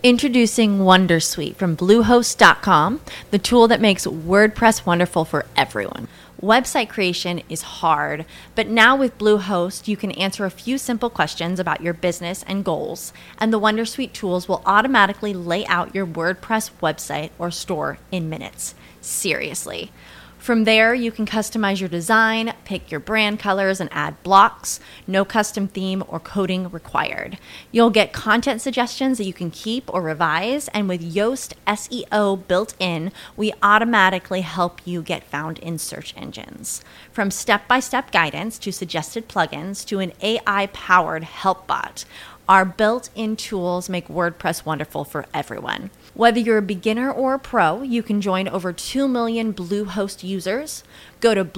Introducing Wondersuite from Bluehost.com, the tool that makes WordPress wonderful for everyone. Website creation is hard, but now with Bluehost, you can answer a few simple questions about your business and goals, and the Wondersuite tools will automatically lay out your WordPress website or store in minutes. Seriously. From there, you can customize your design, pick your brand colors, and add blocks. No custom theme or coding required. You'll get content suggestions that you can keep or revise, and with Yoast SEO built in, we automatically help you get found in search engines. From step-by-step guidance to suggested plugins to an AI-powered help bot, our built-in tools make WordPress wonderful for everyone. Whether you're a beginner or a pro, you can join over 2 million Bluehost users. Go to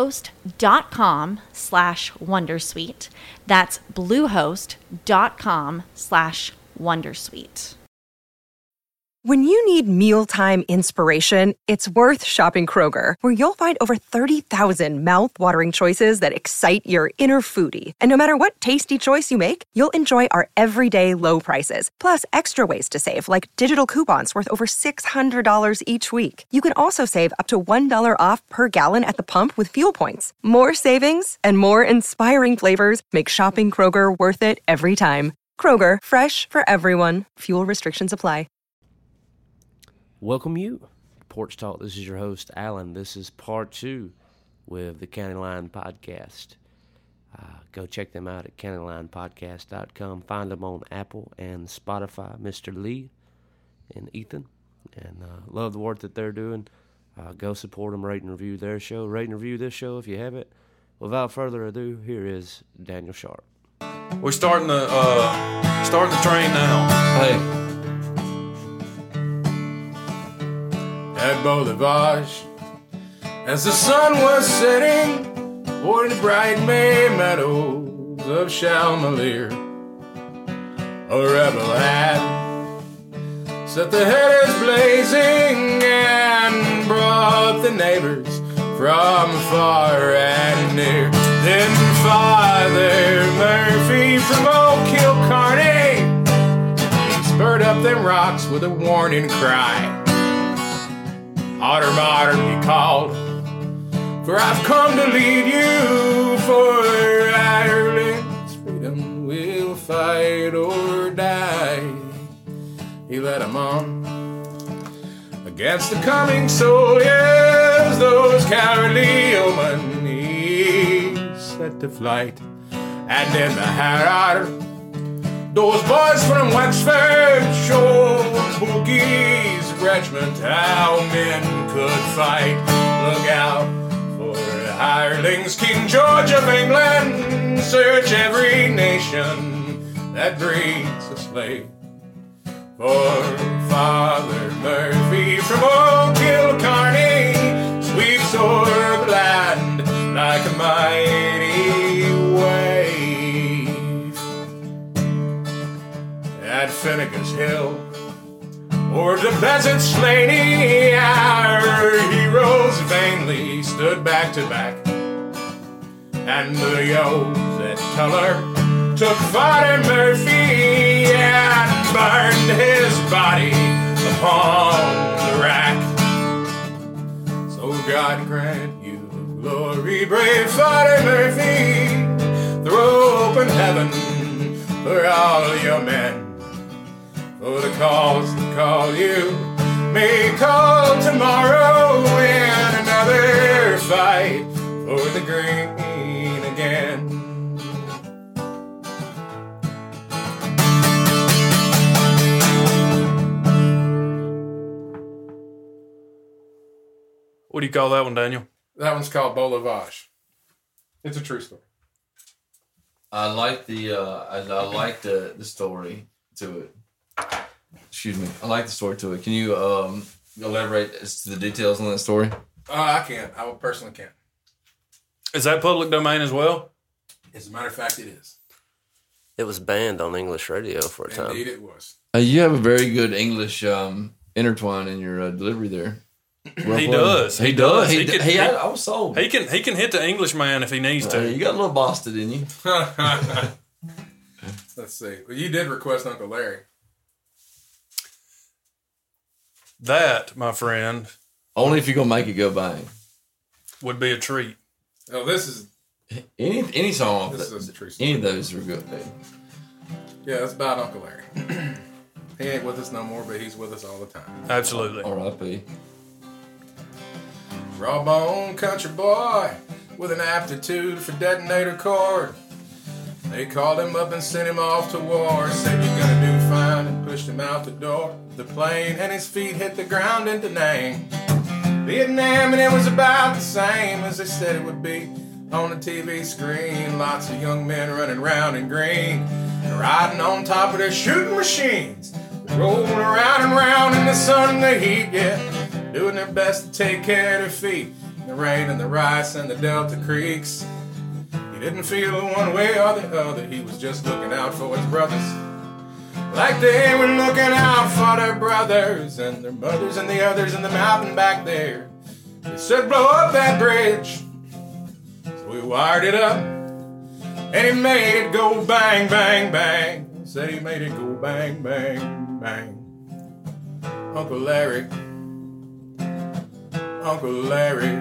bluehost.com/wondersuite. That's bluehost.com/wondersuite. When you need mealtime inspiration, it's worth shopping Kroger, where you'll find over 30,000 mouth-watering choices that excite your inner foodie. And no matter what tasty choice you make, you'll enjoy our everyday low prices, plus extra ways to save, like digital coupons worth over $600 each week. You can also save up to $1 off per gallon at the pump with fuel points. More savings and more inspiring flavors make shopping Kroger worth it every time. Kroger, fresh for everyone. Fuel restrictions apply. Welcome you, Porch Talk. This is your host, Alan. This is part 2 with the County Line Podcast. Go check them out at countylinepodcast.com. Find them on Apple and Spotify, Mr. Lee and Ethan. And love the work that they're doing. Go support them, rate and review their show. Rate and review this show if you have it. Without further ado, here is Daniel Sharp. We're starting the train now. Hey. At Bolivage, as the sun was setting o'er the bright May meadows of Chalmelier, a rebel had set the headers blazing and brought the neighbors from far and near. Then Father Murphy from Oak Hill Carney, he spurred up them rocks with a warning cry. Otter Martin, he called, for I've come to lead you, for Ireland's freedom will fight or die. He led them on against the coming soldiers, those cowardly yeomen he set to flight. And in the Harrow, those boys from Wexford showed Bookie's regiment how men could fight. Look out for hirelings, King George of England. Search every nation that breeds a slave. For Father Murphy from Oak Hill Carney sweeps o'er the land like a mighty wave. At Finnegan's Hill, o'er the Bezant Slaney, our heroes vainly stood back to back. And the Yoes at Tuller took Father Murphy and burned his body upon the rack. So God grant you glory, brave Father Murphy. Throw open heaven for all your men. For the cause that call you may call tomorrow in another fight for the green again. What do you call that one, Daniel? That one's called Bolivage. It's a true story. I like the story to it. Excuse me. I like the story to it. Can you elaborate as to the details on that story? I can't. I personally can't. Is that public domain as well? As a matter of fact, it is. It was banned on English radio for a time. Indeed it was. You have a very good English intertwine in your delivery there. Well, he does. He does. I was sold. He can hit the Englishman if he needs to. You got a little Boston in you. Let's see. Well, you did request Uncle Larry. That, my friend, Only if you're gonna make it go bang. would be a treat. Oh, this is Any song, This is a true story. any of those are good. yeah, it's about Uncle Larry. He ain't with us no more, but he's with us all the time. Absolutely. R.I.P. Raw bone country boy with an aptitude for detonator cord. They called him up and sent him off to war. Said you're gonna do fine and pushed him out the door. The plane and his feet hit the ground in Da Nang. Vietnam, and it was about the same as they said it would be on the TV screen. Lots of young men running round in green, riding on top of their shooting machines, rolling around and round in the sun and the heat, yeah, doing their best to take care of their feet. The rain and the rice and the Delta Creeks. He didn't feel one way or the other. He was just looking out for his brothers, like they were looking out for their brothers and their mothers and the others in the mountain back there. He said, blow up that bridge. So we wired it up, and he made it go bang, bang, bang. He said he made it go bang, bang, bang. Uncle Larry, Uncle Larry.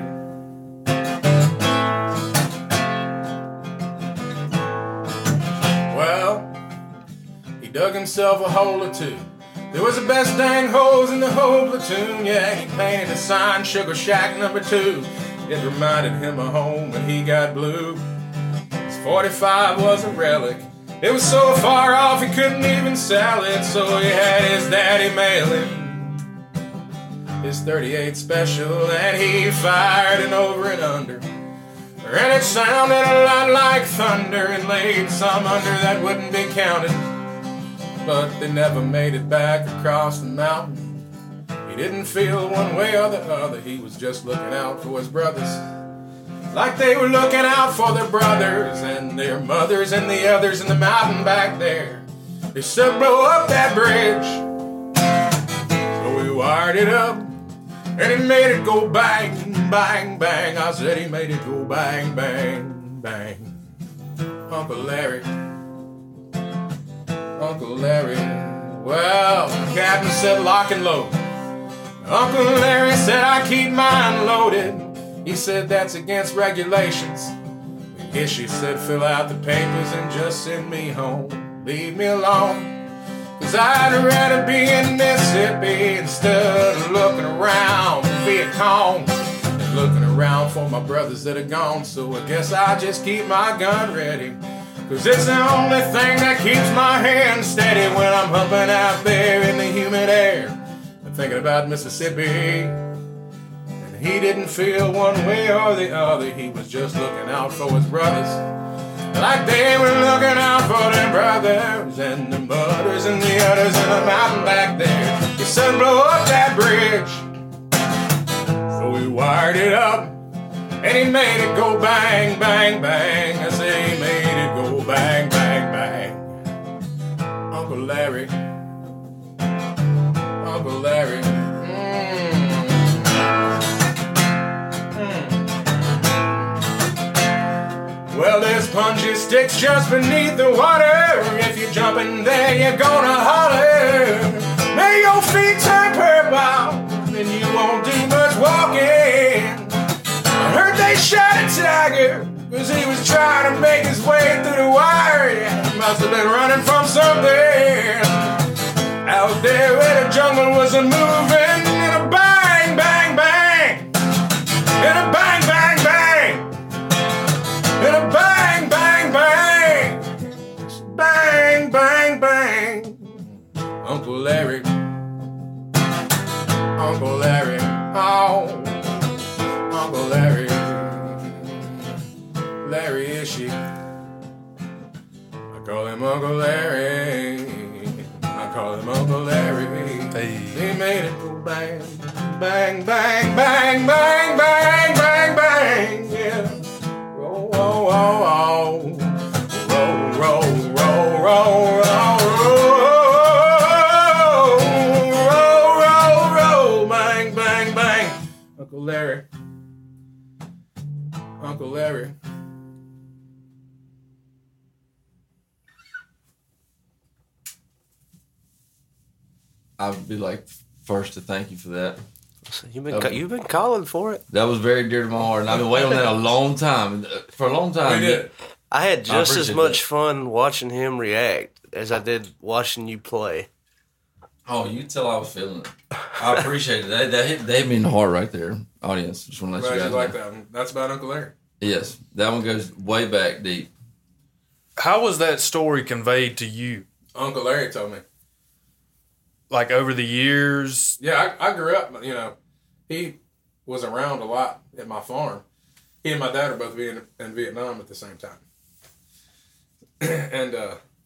Well, he dug himself a hole or two. There was the best dang holes in the whole platoon. Yeah, he painted a sign, Sugar Shack number 2. It reminded him of home when he got blue. His 45 was a relic. It was so far off he couldn't even sell it, so he had his daddy mail him his 38 special, and he fired an over and under. And it sounded a lot like thunder and laid some under that wouldn't be counted. But they never made it back across the mountain. He didn't feel one way or the other. He was just looking out for his brothers, like they were looking out for their brothers and their mothers and the others in the mountain back there. They said, blow up that bridge. So we wired it up, and he made it go bang, bang, bang. I said he made it go bang, bang, bang. Uncle Larry, Uncle Larry. Well, the captain said lock and load. Uncle Larry said I keep mine loaded. He said that's against regulations. I guess she said fill out the papers and just send me home. Leave me alone, 'cause I'd rather be in Mississippi instead of looking around for Viet Cong and looking around for my brothers that are gone. So I guess I just keep my gun ready, 'cause it's the only thing that keeps my hand steady when I'm humping out there in the humid air and thinking about Mississippi. And he didn't feel one way or the other. He was just looking out for his brothers, like they were looking out for their brothers and the mothers and the others in the mountain back there. He said, blow up that bridge. So we wired it up, and he made it go bang, bang, bang. I say he made it go bang, bang, bang. Uncle Larry, Uncle Larry. Well, there's punji sticks just beneath the water. If you jump in there, you're gonna holler. May your feet turn purple, and you won't do much walking. I heard they shot a tiger, 'cause he was trying to make his way through the wire. Yeah, he must have been running from something out there where the jungle was a-moving. And a bang, bang, bang, and a bang, bang, bang, and a bang, bang, bang, bang, bang, bang. Uncle Larry, Uncle Larry, oh, Uncle Larry, Larry Ishii. I call him Uncle Larry, I call him Uncle Larry. Hey. He made it go bang, bang, bang, bang, bang, bang, bang, bang, yeah. Roll, roll, roll, roll, roll, roll, roll, roll, roll, roll, roll, bang, bang, bang. Uncle Larry, Uncle Larry. I'd be like first to thank you for that. You've been calling for it. That was very dear to my heart, and I've been waiting on that a long time. For a long time. We did. I had just as appreciate much that. fun watching him react as I did watching you play. Oh, you can tell I was feeling it. I appreciate it. They hit me in the heart right there, audience. Just want to let Glad you you guys like know. that one. That's about Uncle Larry. Yes, that one goes way back deep. How was that story conveyed to you? Uncle Larry told me. Like over the years? Yeah, I grew up, he was around a lot at my farm. He and my dad are both in Vietnam at the same time. And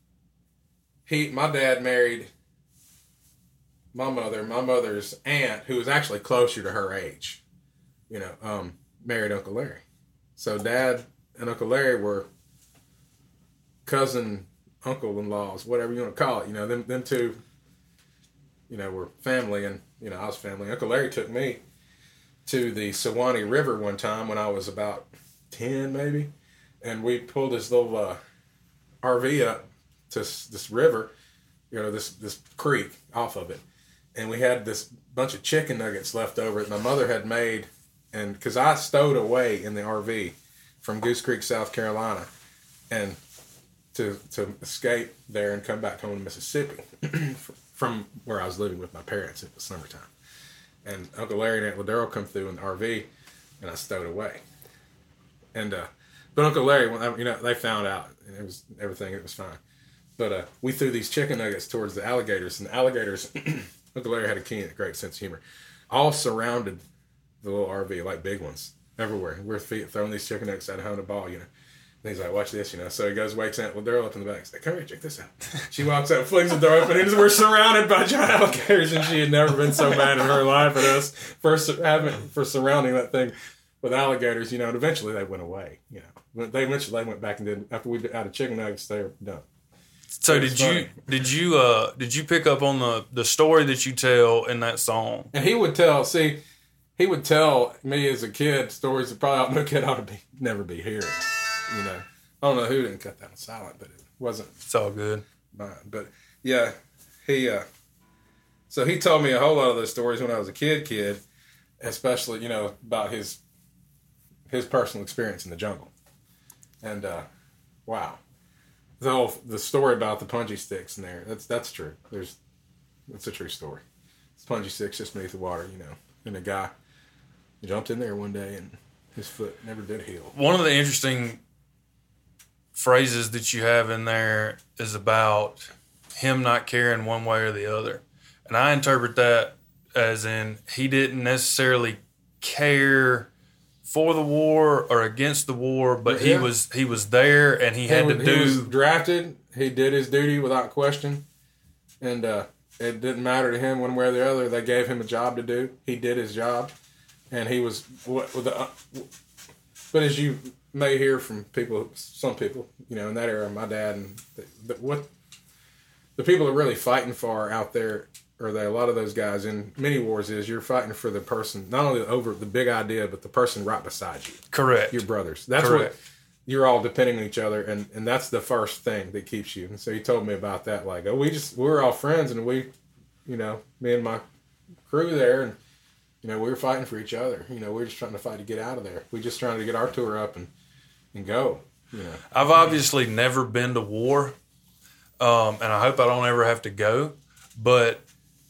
my dad married my mother's aunt, who was actually closer to her age, married Uncle Larry. So Dad and Uncle Larry were cousin, uncle-in-laws, whatever you want to call it. Them two, were family, and, I was family. Uncle Larry took me to the Sewanee River one time when I was about 10, maybe, and we pulled this little RV up to this river, this creek off of it, and we had this bunch of chicken nuggets left over that my mother had made, and because I stowed away in the RV from Goose Creek, South Carolina, and to escape there and come back home to Mississippi from where I was living with my parents in the summertime. And Uncle Larry and Aunt Ladero come through in the RV, and I stowed away. And but Uncle Larry, they found out, and it was fine. But we threw these chicken nuggets towards the alligators, and the alligators, Uncle Larry had a great sense of humor, all surrounded the little RV, like big ones, everywhere. We're throwing these chicken nuggets at home to ball, And he's like, watch this, So he goes, wakes Aunt Ladero up in the back. He's like, come here, check this out. She walks out, flings the door open, and we're surrounded by giant alligators, and she had never been so mad in her life at us for surrounding that thing with alligators, And eventually they went away, They went back and did, after we had a chicken nuggets, they were done. So did you pick up on the story that you tell in that song? And he would tell me as a kid stories that probably no kid ought to never be hearing. I don't know who didn't cut that on silent, but it wasn't. It's all good. Mine. But yeah, so he told me a whole lot of those stories when I was a kid, especially, about his personal experience in the jungle. And wow. The story about the punji sticks in there, that's true. That's a true story. It's punji sticks just beneath the water, and a guy jumped in there one day and his foot never did heal. One of the interesting phrases that you have in there is about him not caring one way or the other. And I interpret that as in he didn't necessarily care for the war or against the war, but yeah. he was there and he had to do. He was drafted. He did his duty without question, and it didn't matter to him one way or the other. They gave him a job to do. He did his job, and he was but as you may hear from some people, in that era, my dad and what the people are really fighting for out there. Or a lot of those guys in many wars is you're fighting for the person, not only over the big idea, but the person right beside you. Correct. Your brothers. That's Correct. what you're all depending on each other, and that's the first thing that keeps you. And so he told me about that, like, we're all friends, and me and my crew there, and we were fighting for each other. We were just trying to fight to get out of there. We just trying to get our tour up and go. I've obviously never been to war, and I hope I don't ever have to go, but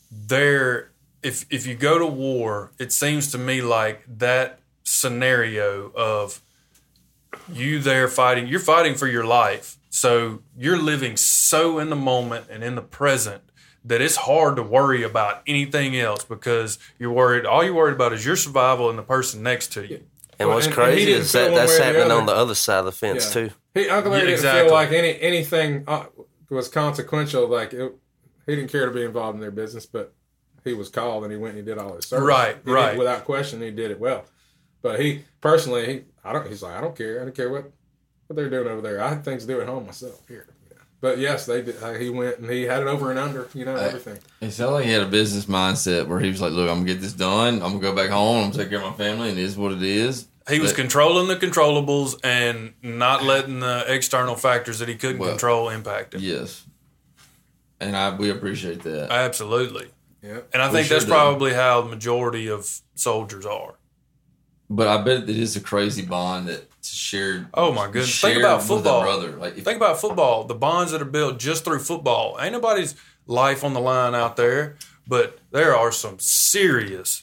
if you go to war, it seems to me like that scenario of you there fighting, you're fighting for your life. So you're living so in the moment and in the present that it's hard to worry about anything else because all you're worried about is your survival and the person next to you. And what's crazy is that's happening on the other side of the fence too. Uncle Larry didn't feel like anything was consequential, like he didn't care to be involved in their business, but he was called and he went and he did all his service. Right. Without question, he did it well. But he personally, he's like, I don't care. I don't care what they're doing over there. I had things to do at home myself here. But yes, they did. He went and he had it over and under, everything. It sounded like he had a business mindset where he was like, look, I'm going to get this done. I'm going to go back home. I'm going to take care of my family, and it is what it is. He was controlling the controllables and not letting the external factors that he couldn't control impact him. Yes. And we appreciate that. Absolutely. Yep. And I think that's probably how the majority of soldiers are. But I bet it is a crazy bond that's shared. Oh my goodness! Think about football. Brother. Think about football. The bonds that are built just through football. Ain't nobody's life on the line out there, but there are some serious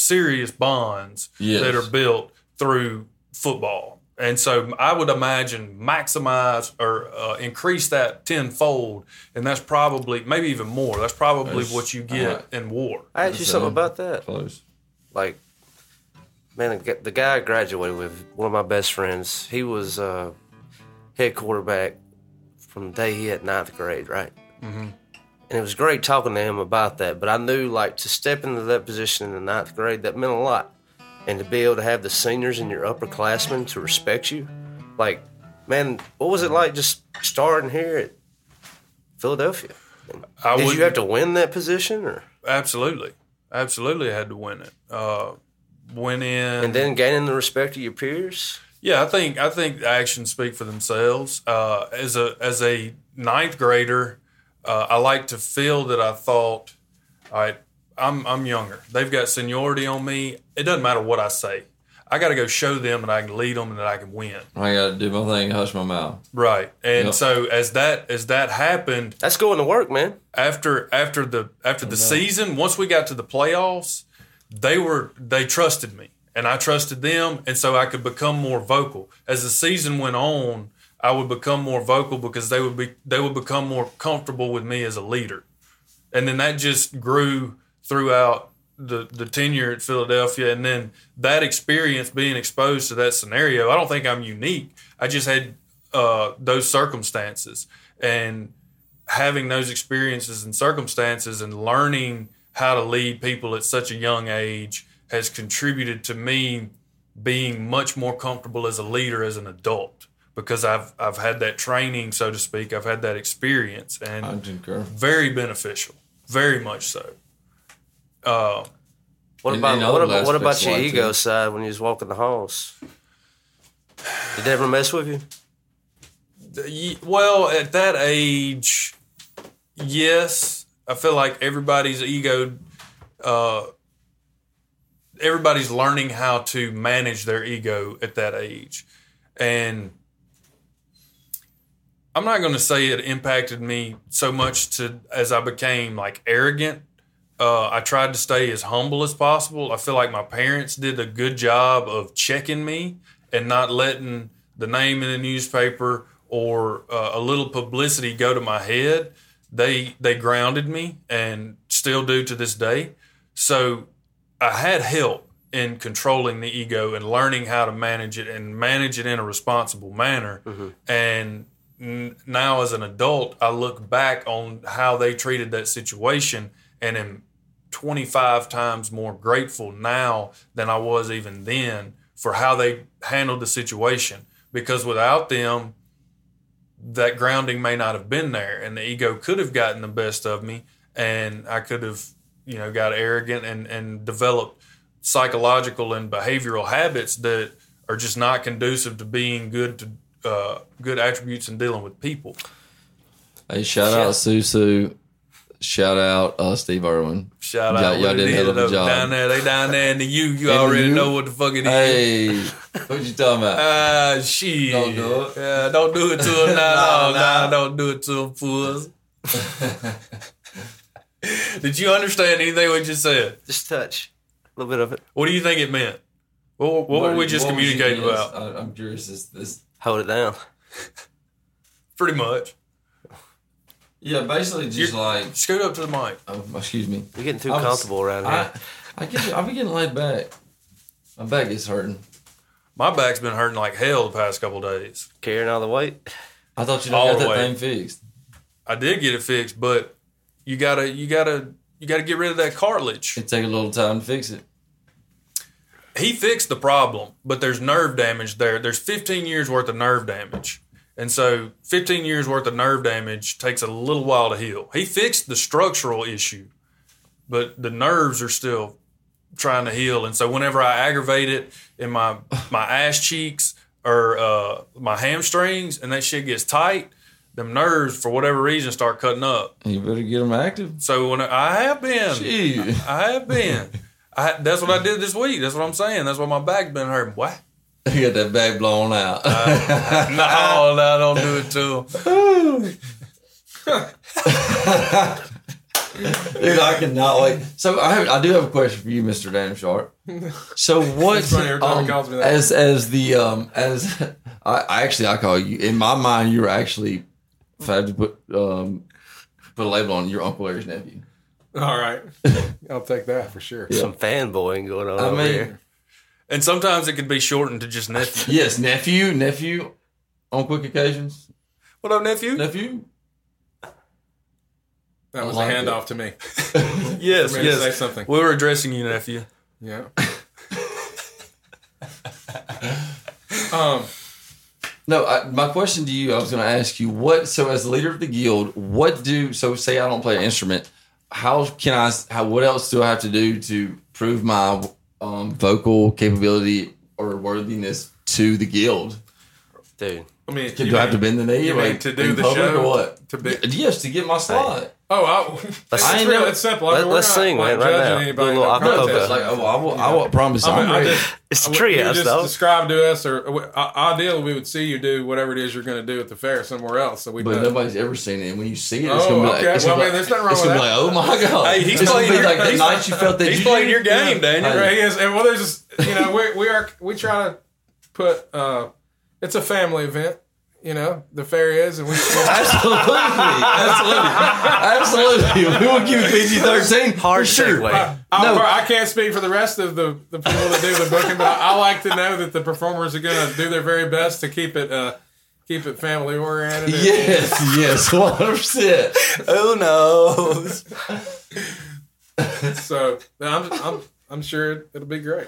bonds that are built through football. And so I would imagine maximize or increase that tenfold, and that's probably maybe even more. That's probably what you get in war. I asked you something about that. Close. Like, man, the guy I graduated with, one of my best friends, he was head quarterback from the day he hit 9th grade, right? Mm-hmm. And it was great talking to him about that, but I knew, like, to step into that position in the 9th grade, that meant a lot. And to be able to have the seniors and your upperclassmen to respect you. Like, man, what was it like just starting here at Philadelphia? Did you have to win that position? Or? Absolutely. Absolutely had to win it. Went in. And then gaining the respect of your peers? Yeah, I think the actions speak for themselves. As a 9th grader, I like to feel that I thought, all right, I'm younger. They've got seniority on me. It doesn't matter what I say. I got to go show them that I can lead them and that I can win. I got to do my thing, hush my mouth. Right. And so as that happened, that's going to work, man. After the season, once we got to the playoffs, they trusted me and I trusted them, and so I could become more vocal. As the season went on, I would become more vocal because they would become more comfortable with me as a leader. And then that just grew throughout the tenure at Philadelphia. And then that experience, being exposed to that scenario, I don't think I'm unique. I just had those circumstances. And having those experiences and circumstances and learning how to lead people at such a young age has contributed to me being much more comfortable as a leader as an adult, because I've had that training, so to speak. I've had that experience, and very beneficial, very much so. What about your ego side when you was walking the halls? Did they ever mess with you? Well, at that age, yes. I feel like everybody's ego, everybody's learning how to manage their ego at that age. And I'm not going to say it impacted me so much as I became like arrogant. I tried to stay as humble as possible. I feel like my parents did a good job of checking me and not letting the name in the newspaper or a little publicity go to my head. They grounded me and still do to this day. So I had help in controlling the ego and learning how to manage it and manage it in a responsible manner. Mm-hmm. And now as an adult, I look back on how they treated that situation and am 25 times more grateful now than I was even then for how they handled the situation. Because without them, that grounding may not have been there, and the ego could have gotten the best of me, and I could have, got arrogant and developed psychological and behavioral habits that are just not conducive to being good attributes in dealing with people. Hey, shout out Susu. Shout out Steve Irwin. Shout out. Y'all did a hell of a job. Down there. They down there in the You already know what the fuck it is. Hey, what you talking about? Shit. Don't do it. Yeah, don't do it to him. No, don't do it to him, fools. Did you understand anything we just said? Just touch. A little bit of it. What do you think it meant? What were we just communicating about? I'm curious. This hold it down. Pretty much. Yeah, basically just like... Scoot up to the mic. Oh, excuse me. You're getting too comfortable around here. I've been getting laid back. My back is hurting. My back's been hurting like hell the past couple of days. Carrying all the weight? I thought you got that thing fixed. I did get it fixed, but you gotta get rid of that cartilage. It take a little time to fix it. He fixed the problem, but there's nerve damage there. There's 15 years worth of nerve damage. And so 15 years worth of nerve damage takes a little while to heal. He fixed the structural issue, but the nerves are still trying to heal. And so whenever I aggravate it in my ass cheeks or my hamstrings and that shit gets tight, them nerves for whatever reason start cutting up. You better get them active. So when I have been, Gee. I have been. That's what I did this week. That's what I'm saying. That's why my back's been hurting. What? You got that back blown out. No, I don't do it to him. Dude, I cannot wait. So I do have a question for you, Mr. Dan Sharp. So what? It's funny every time he calls me that. I call you in my mind. You're actually, if I had to put a label on, your Uncle Larry's nephew. All right. I'll take that for sure. Some fanboying going on I over mean, here. And sometimes it can be shortened to just nephew. yes, nephew, on quick occasions. What up, nephew? Nephew. That was I like a handoff to me. Yes, For me to yes. say something. We were addressing you, nephew. Yeah. No, my question to you, I was going to ask you, so as the leader of the guild, say I don't play an instrument, what else do I have to do to prove my vocal capability or worthiness to the guild? Dude. I mean, Do I have to bend the knee? You mean like, to do in the public show? or what? Yes, to get my slot. It's simple. I mean, let's sing, man, right now. Anybody Do a little in the acapella. contest. I will promise. I'm ready. It's a You treehouse, just though. describe to us, or ideally, we would see you do whatever it is you're going to do at the fair somewhere else. So we. But know. nobody's ever seen it. And when you see it, it's Oh, going to be like, okay. it's Well, gonna I mean, be there's nothing wrong it's with gonna be that. like, oh my God. Hey, he's It's gonna playing be like the he's- night you felt that He's you playing your game, Daniel. Hey. Right, he is, and well, there's just we try to put it's a family event. The fair is, and we Absolutely. We will give you PG-13. Hard for sure. segue. I can't speak for the rest of the people that do the booking, but I like to know that the performers are going to do their very best to keep it family oriented. Yes, 100%. Who knows? So I'm sure it'll be great.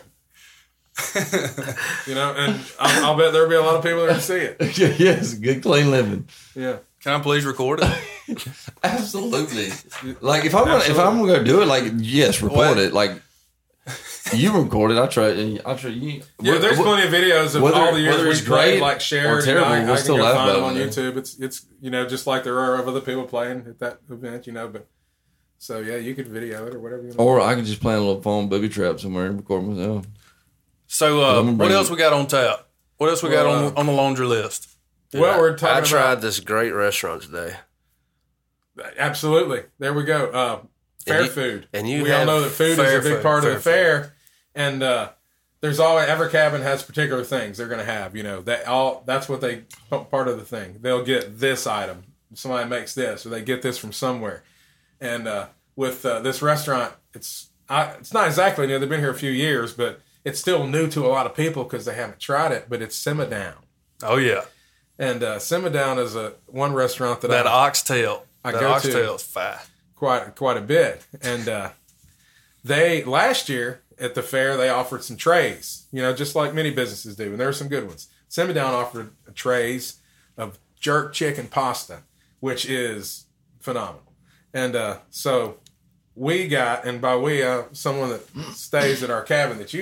And I'll bet there'll be a lot of people there to see it. Yes, good clean living. Yeah. Can I please record it? Absolutely. Like if I'm gonna do it, like yes, report it. Like you record it. I try you. Yeah, there's plenty of videos of all the years it's we played, great like shared. or terrible, I we'll can still go laugh find them about on it. YouTube. It's just like there are of other people playing at that event. But so yeah, you could video it or whatever you want. Or I can just play a little phone booby trap somewhere and record myself. So, what else we got on tap? What else we got on the laundry list? Well, we're talking I about tried this great restaurant today. Absolutely. There we go. Fair food. And you we all have know that food is a fair big food, part of the fair fair, and there's always every cabin has particular things they're going to have. That's what they part of the thing. They'll get this item. Somebody makes this, or they get this from somewhere. And with this restaurant, it's not exactly new. They've been here a few years, but it's still new to a lot of people because they haven't tried it. But it's Simma Down. Oh yeah, And Simma Down is one restaurant that oxtail. I that go to. oxtail is fat. quite a bit. And they last year at the fair they offered some trays, just like many businesses do, and there were some good ones. Simma Down offered trays of jerk chicken pasta, which is phenomenal. And so we got, and by we, someone that stays at our cabin that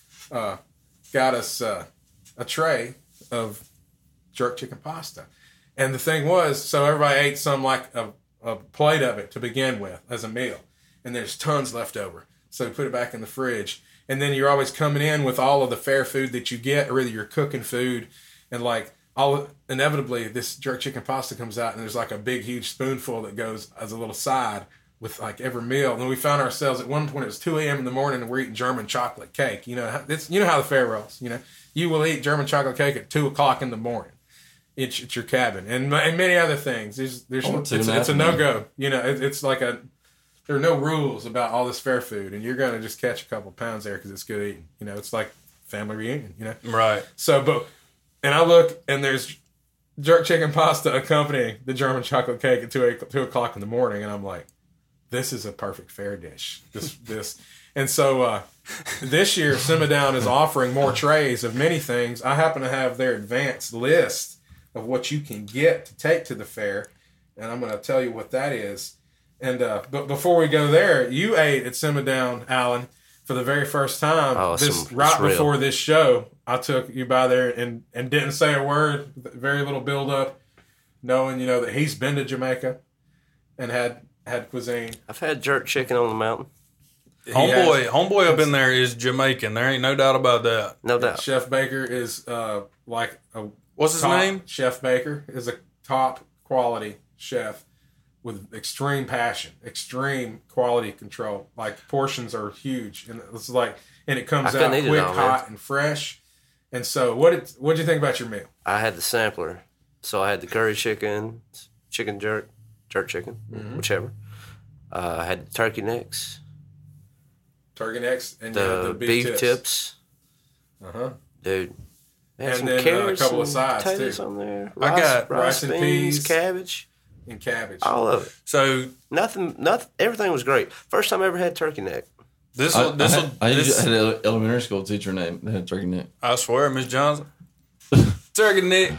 got us a tray of jerk chicken pasta. And the thing was, so everybody ate some like a plate of it to begin with as a meal. And there's tons left over. So we put it back in the fridge. And then you're always coming in with all of the fair food that you get, or either you're cooking food. And inevitably this jerk chicken pasta comes out and there's like a big, huge spoonful that goes as a little side with like every meal. And then we found ourselves at one point, it was 2 a.m. in the morning and we're eating German chocolate cake. You know how the fair rolls, you will eat German chocolate cake at 2 o'clock in the morning. It's your cabin and many other things. It's a no-go. It's like there are no rules about all this fair food, and you're going to just catch a couple pounds there because it's good eating. It's like family reunion. Right. So, and I look and there's jerk chicken pasta accompanying the German chocolate cake at 2 o'clock in the morning, and I'm like, this is a perfect fair dish. This. And so this year, Simma Down is offering more trays of many things. I happen to have their advanced list of what you can get to take to the fair, and I'm going to tell you what that is. And but before we go there, you ate at Simma Down, Alan, for the very first time. Before this show. I took you by there and didn't say a word, very little build up. knowing, that he's been to Jamaica and had cuisine. I've had jerk chicken on the mountain. Homeboy up in there is Jamaican. There ain't no doubt about that. No doubt. Chef Baker is What's his name? Chef Baker is a top quality chef with extreme passion, extreme quality control. Like portions are huge, and it's and it comes out quick, hot, and fresh. And so, what did you think about your meal? I had the sampler, so I had the curry chicken, chicken jerk chicken, whichever. I had the turkey necks, and the beef tips. Dude. And then a couple of sides potatoes too. on there. I got rice and peas, cabbage, all of it. So nothing. Everything was great. First time I ever had turkey neck. I used to had an elementary school teacher name that had turkey neck. I swear, Miss Johnson, turkey neck.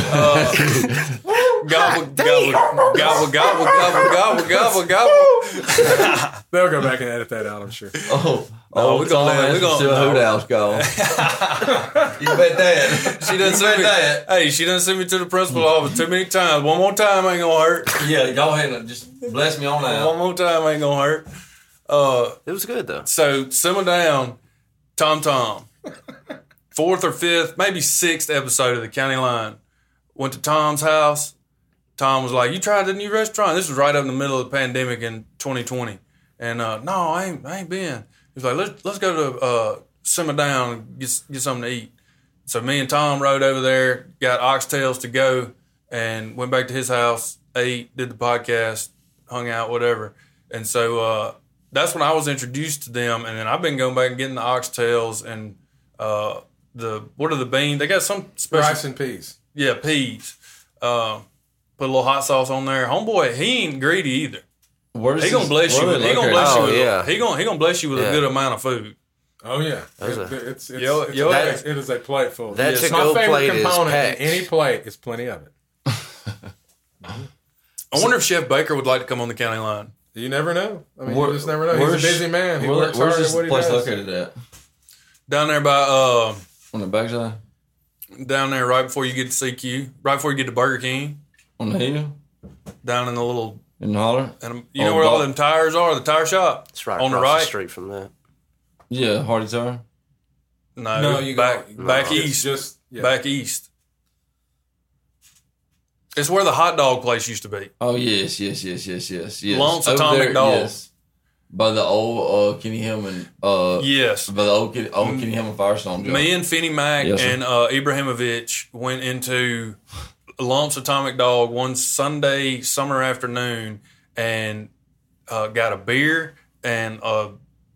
Gobble, gobble, gobble, gobble, gobble, gobble, gobble. They'll go back and edit that out, I'm sure. We're gonna do a hoot house call. You bet that. She done sent me. Hey, she done sent me to the principal office too many times. One more time ain't gonna hurt. Yeah, go ahead and just bless me on that. One more time ain't gonna hurt. It was good though. So simmer down, Tom. 4th or 5th, maybe 6th episode of the County Line. Went to Tom's house. Tom was like, "You tried the new restaurant?" This was right up in the middle of the pandemic in 2020. And no, I ain't been. He was like, let's go to simmer down and get something to eat. So me and Tom rode over there, got oxtails to go, and went back to his house, ate, did the podcast, hung out, whatever. And so that's when I was introduced to them. And then I've been going back and getting the oxtails and what are the beans? They got some special rice and peas. Yeah, peas. Put a little hot sauce on there. Homeboy, he ain't greedy either. He gonna bless you. He gonna bless you. He gonna bless you with a good amount of food. Oh yeah, it is a plate full. That's it's a my gold favorite plate component is in any plate is plenty of it. I wonder if Chef Baker would like to come on the County Line. You never know. I mean, you just never know. He's a busy man. He works hard at what he does. Where's this place located at? Down there by on the backside. Down there, right before you get to CQ, right before you get to Burger King. On the hill. Down in the little. In the holler? And you know where all them tires are? The tire shop? It's right on the across right. The street from that. Yeah, Hardy Tire? No, you back east. Back east. It's where the hot dog place used to be. Oh, yes. Lance Atomic Dog. Yes. By the old Kenny Hillman. Yes. By the old Kenny Hillman Firestone job. Me and Finney Mac and Ibrahimovic went into Lance Atomic Dog one Sunday summer afternoon and got a beer and a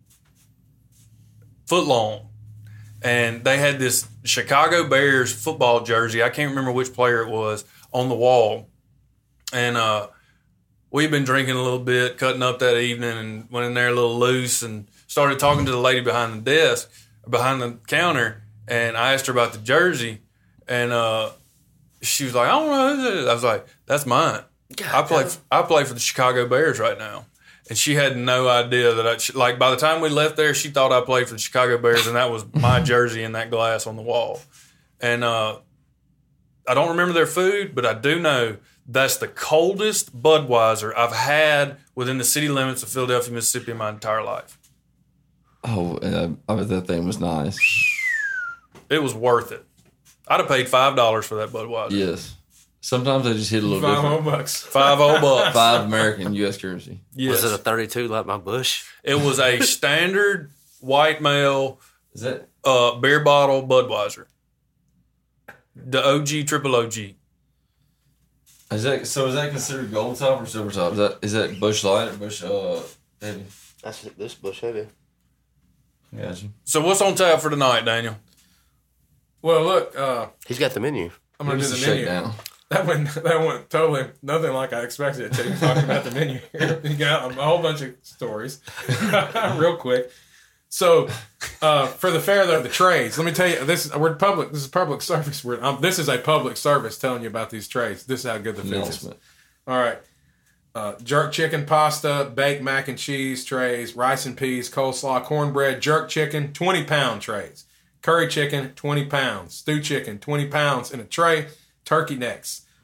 footlong. And they had this Chicago Bears football jersey. I can't remember which player it was on the wall. And we'd been drinking a little bit, cutting up that evening, and went in there a little loose and started talking to the lady behind the desk, behind the counter. And I asked her about the jersey. And she was like, "I don't know who that is." I was like, "That's mine. I play for the Chicago Bears right now." And she had no idea that by the time we left there, she thought I played for the Chicago Bears, and that was my jersey in that glass on the wall. And I don't remember their food, but I do know that's the coldest Budweiser I've had within the city limits of Philadelphia, Mississippi in my entire life. Oh, I bet that thing was nice. It was worth it. I'd have paid $5 for that Budweiser. Yes. Sometimes they just hit a little different. $5. $5 American U.S. currency. Yes. Was it a 32 like my Bush? It was a standard white male Is that beer bottle Budweiser. The OG, triple OG. Is that considered gold top or silver top? Is that Bush Light or Bush Heavy? That's this Bush Heavy. Gotcha. So what's on tap for tonight, Daniel? Well, look, He's got the menu. I'm going to do the menu. Shakedown. That went totally nothing like I expected it to. You're talking about the menu here. You got a whole bunch of stories real quick. So, for the fair, though, the trays. Let me tell you, this is public service. This is a public service telling you about these trays. This is how good the food is. All right. Jerk chicken, pasta, baked mac and cheese trays, rice and peas, coleslaw, cornbread, jerk chicken, 20-pound trays. Curry chicken, 20 pounds. Stew chicken, 20 pounds in a tray. Turkey necks,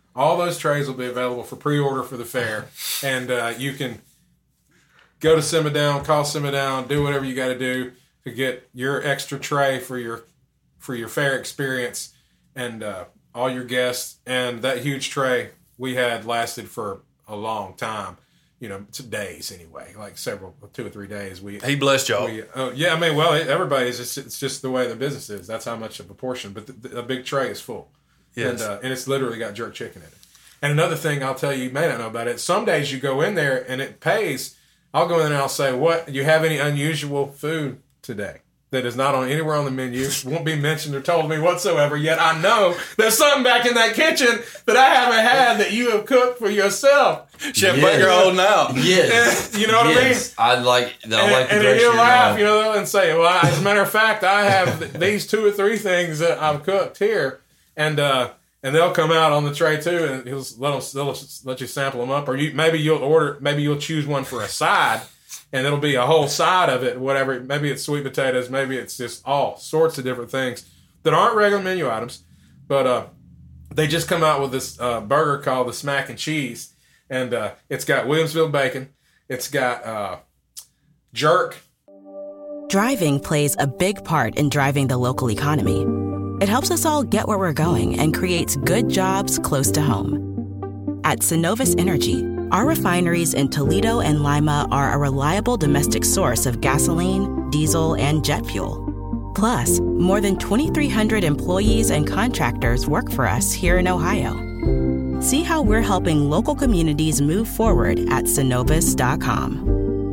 All those trays will be available for pre-order for the fair, and you can go to Simmer Down, call Simmer Down, do whatever you got to do to get your extra tray for your fair experience and all your guests. And that huge tray we had lasted for a long time. Days anyway, like 2 or 3 days. He blessed y'all. Yeah, I mean, well, everybody's it's just the way the business is. That's how much of a portion. But the big tray is full. Yes. And it's literally got jerk chicken in it. And another thing I'll tell you may not know about it. Some days you go in there and it pays. I'll go in there and I'll say, "What? Do you have any unusual food today that is not anywhere on the menu? Won't be mentioned or told me whatsoever. Yet I know there's something back in that kitchen that I haven't had that you have cooked for yourself." Chef Yes. Baker holding out. Yes. You know what I mean? I like the And direction he'll you're laugh, going. and say, "Well, as a matter of fact, I have these 2 or 3 things that I've cooked here," and they'll come out on the tray too, and they'll let you sample them up, or maybe you'll choose one for a side, and it'll be a whole side of it, whatever. Maybe it's sweet potatoes, maybe it's just all sorts of different things that aren't regular menu items, but they just come out with this burger called the Smack and Cheese. And it's got Williamsville bacon. It's got jerk. Driving plays a big part in driving the local economy. It helps us all get where we're going and creates good jobs close to home. At Synovus Energy, our refineries in Toledo and Lima are a reliable domestic source of gasoline, diesel, and jet fuel. Plus, more than 2,300 employees and contractors work for us here in Ohio. See how we're helping local communities move forward at Synovus.com.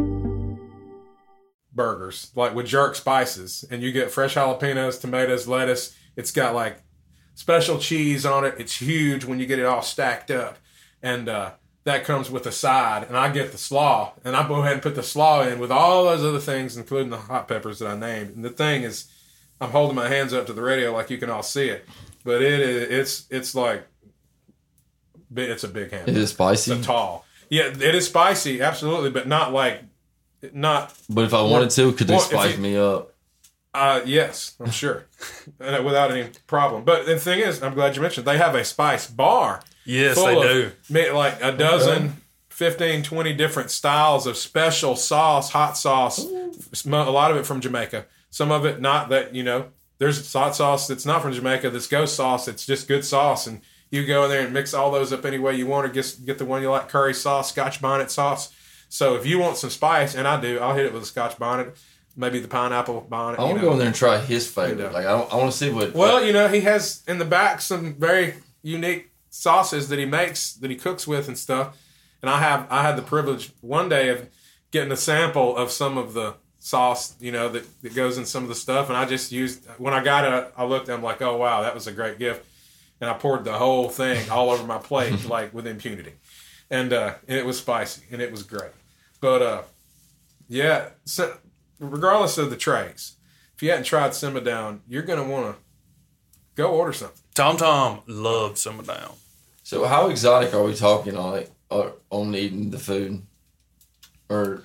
Burgers, like with jerk spices, and you get fresh jalapenos, tomatoes, lettuce. It's got like special cheese on it. It's huge when you get it all stacked up, and that comes with a side. And I get the slaw, and I go ahead and put the slaw in with all those other things, including the hot peppers that I named. And the thing is, I'm holding my hands up to the radio like you can all see it, but it's like. It's a big hamburger. Is it spicy? It's tall. Yeah, it is spicy, absolutely, but not. But if I wanted to, could they spice me up? Yes, I'm sure, without any problem. But the thing is, I'm glad you mentioned they have a spice bar. Yes, they do. Like a dozen, 15, 20 different styles of special sauce, hot sauce. A lot of it from Jamaica. Some of it not that There's hot sauce that's not from Jamaica. That's ghost sauce. It's just good sauce and. You go in there and mix all those up any way you want, or get the one you like, curry sauce, Scotch bonnet sauce. So if you want some spice, and I do, I'll hit it with a Scotch bonnet, maybe the pineapple bonnet. I want to go in there and try his favorite. Like I want to see what. Well, he has in the back some very unique sauces that he makes, that he cooks with and stuff. And I had the privilege one day of getting a sample of some of the sauce, that goes in some of the stuff. And I just used, when I got it, I looked, I'm like, oh wow, that was a great gift. And I poured the whole thing all over my plate, like with impunity. And it was spicy, and it was great. But, yeah, so regardless of the trays, if you hadn't tried Simmer Down, you're going to want to go order something. Tom loved Simmer Down. So how exotic are we talking on eating the food? Or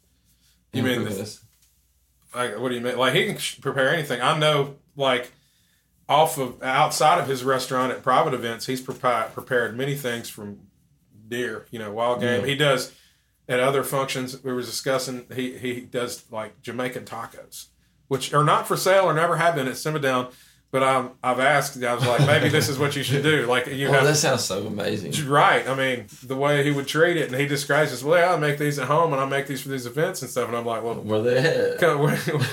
you mean this? Like, what do you mean? Like, he can prepare anything. I know, like, outside of his restaurant at private events, he's prepared many things from deer, wild game. He does at other functions. We were discussing. He does like Jamaican tacos, which are not for sale or never have been at Simmer Down. But I've asked. I was like, maybe this is what you should do. Like that sounds so amazing. Right. I mean, the way he would treat it, and he describes this. Well, I make these at home, and I make these for these events and stuff. And I'm like, well, where they at? Come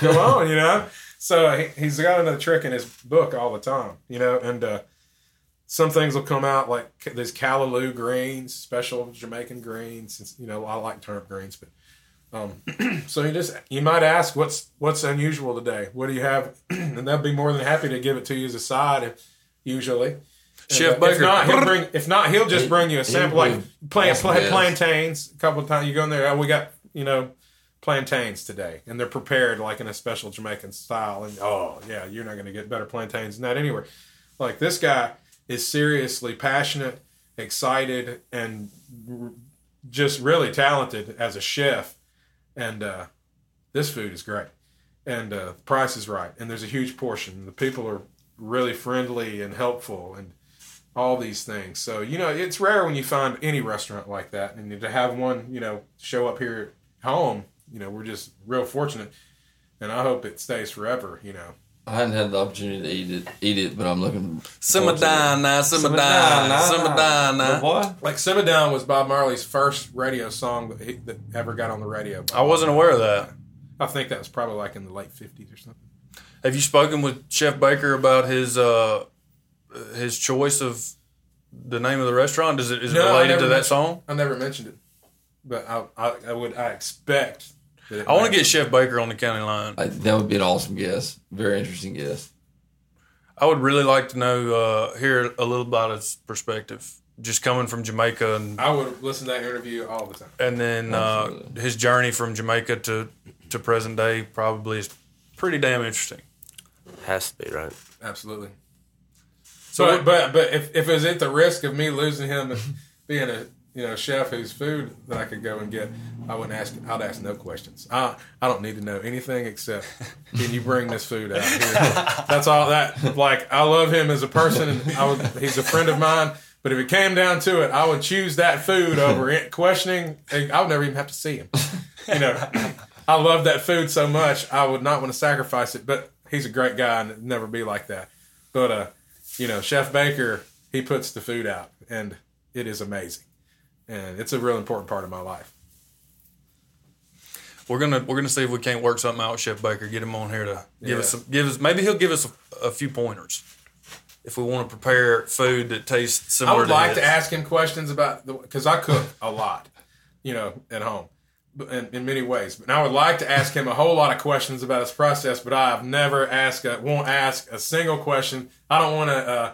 on, So he's got another trick in his book all the time, and some things will come out like these callaloo greens, special Jamaican greens. I like turnip greens, but so you might ask, what's unusual today? What do you have? And they'll be more than happy to give it to you as a side, usually. Chef Baker. If not, he'll just bring you a sample like plantains. A couple of times you go in there, we got plantains today, and they're prepared like in a special Jamaican style. And you're not going to get better plantains than that anywhere. Like this guy is seriously passionate, excited, and just really talented as a chef. And this food is great, and the price is right, and there's a huge portion. The people are really friendly and helpful, and all these things. So, it's rare when you find any restaurant like that. And to have one, show up here at home, we're just real fortunate. And I hope it stays forever, I hadn't had the opportunity to eat it, but I'm looking. Simmer down now, simmer down now. What? Like Simmer Down was Bob Marley's first radio song that ever got on the radio. I wasn't aware of that. I think that was probably like in the late 50s or something. Have you spoken with Chef Baker about his choice of the name of the restaurant? Is it related to that song? I never mentioned it, but I expect. I want to get Chef Baker on the county line. That would be an awesome guest. Very interesting guest. I would really like to know, hear a little about his perspective, just coming from Jamaica. And I would listen to that interview all the time. And then his journey from Jamaica to present day probably is pretty damn interesting. Has to be, right? Absolutely. So, but if it was at the risk of me losing him and being a chef whose food that I could go and get, I'd ask no questions. I don't need to know anything except, can you bring this food out here? That's all that, like, I love him as a person and he's a friend of mine, but if it came down to it, I would choose that food over it, questioning. I would never even have to see him. I love that food so much, I would not want to sacrifice it, but he's a great guy and it'd never be like that. But, Chef Baker, he puts the food out and it is amazing. And it's a real important part of my life. We're gonna see if we can't work something out with Chef Baker. Get him on here to give us. Maybe he'll give us a few pointers if we want to prepare food that tastes similar. I would like to ask him questions about because I cook a lot, at home, in many ways. But I would like to ask him a whole lot of questions about his process. But I've never won't ask a single question. I don't want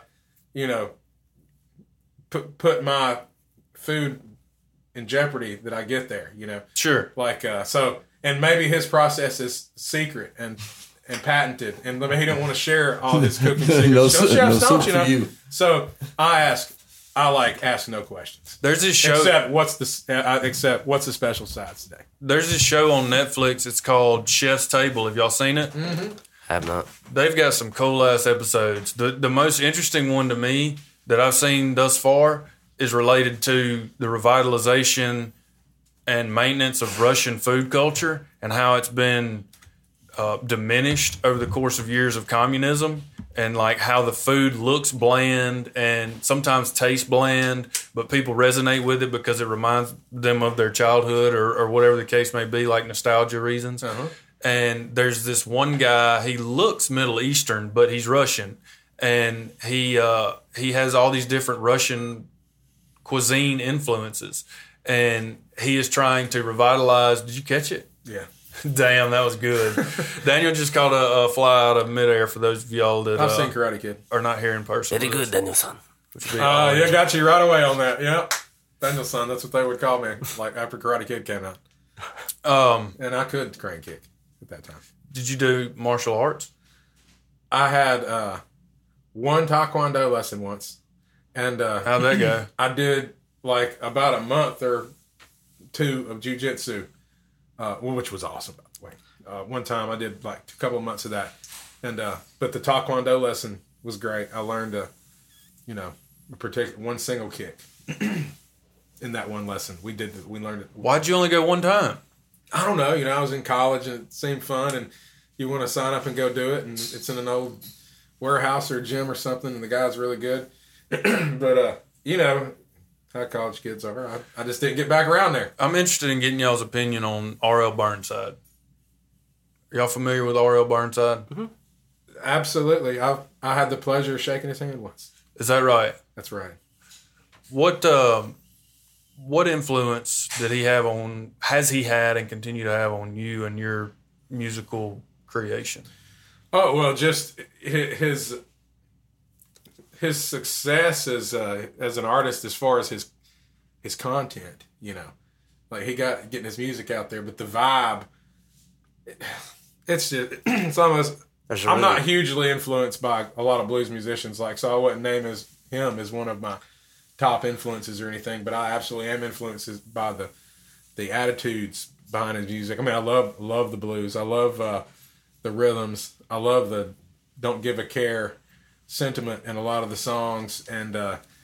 to, put my food in jeopardy that I get there, Sure. Like, and maybe his process is secret and patented, and maybe he don't want to share all his cooking secrets. So I ask no questions. There's this show. Except what's the special sides today? There's this show on Netflix. It's called Chef's Table. Have y'all seen it? Mm-hmm. Have not. They've got some cool ass episodes. The most interesting one to me that I've seen thus far is related to the revitalization and maintenance of Russian food culture and how it's been diminished over the course of years of communism, and like how the food looks bland and sometimes tastes bland, but people resonate with it because it reminds them of their childhood or whatever the case may be, like nostalgia reasons. Uh-huh. And there's this one guy, he looks Middle Eastern, but he's Russian. And he has all these different Russian cuisine influences, and he is trying to revitalize. Did you catch it? Yeah. Damn, that was good. Daniel just caught a fly out of midair for those of y'all that I've seen Karate Kid. Are not here in person. Very good, Daniel-san. Yeah, got you right away on that. Yeah, Daniel-san, that's what they would call me. Like after Karate Kid came out, and I could crane kick at that time. Did you do martial arts? I had one Taekwondo lesson once. And how'd that go? I did like about a month or two of jiu-jitsu, which was awesome, by the way. One time I did like a couple of months of that. And but the Taekwondo lesson was great. I learned one single kick in that one lesson. We learned it. Why'd you only go one time? I don't know. I was in college and it seemed fun, and you want to sign up and go do it, and it's in an old warehouse or a gym or something, and the guy's really good. But, how college kids are. I just didn't get back around there. I'm interested in getting y'all's opinion on R.L. Burnside. Are y'all familiar with R.L. Burnside? Mm-hmm. Absolutely. I had the pleasure of shaking his hand once. Is that right? That's right. What influence has he had and continue to have on you and your musical creation? Oh, well, just his success as an artist, as far as his content, like he got getting his music out there, but the vibe, it's almost. I'm not hugely influenced by a lot of blues musicians, so I wouldn't name him as one of my top influences or anything, but I absolutely am influenced by the attitudes behind his music. I mean, I love the blues. I love the rhythms. I love the don't give a care sentiment in a lot of the songs, and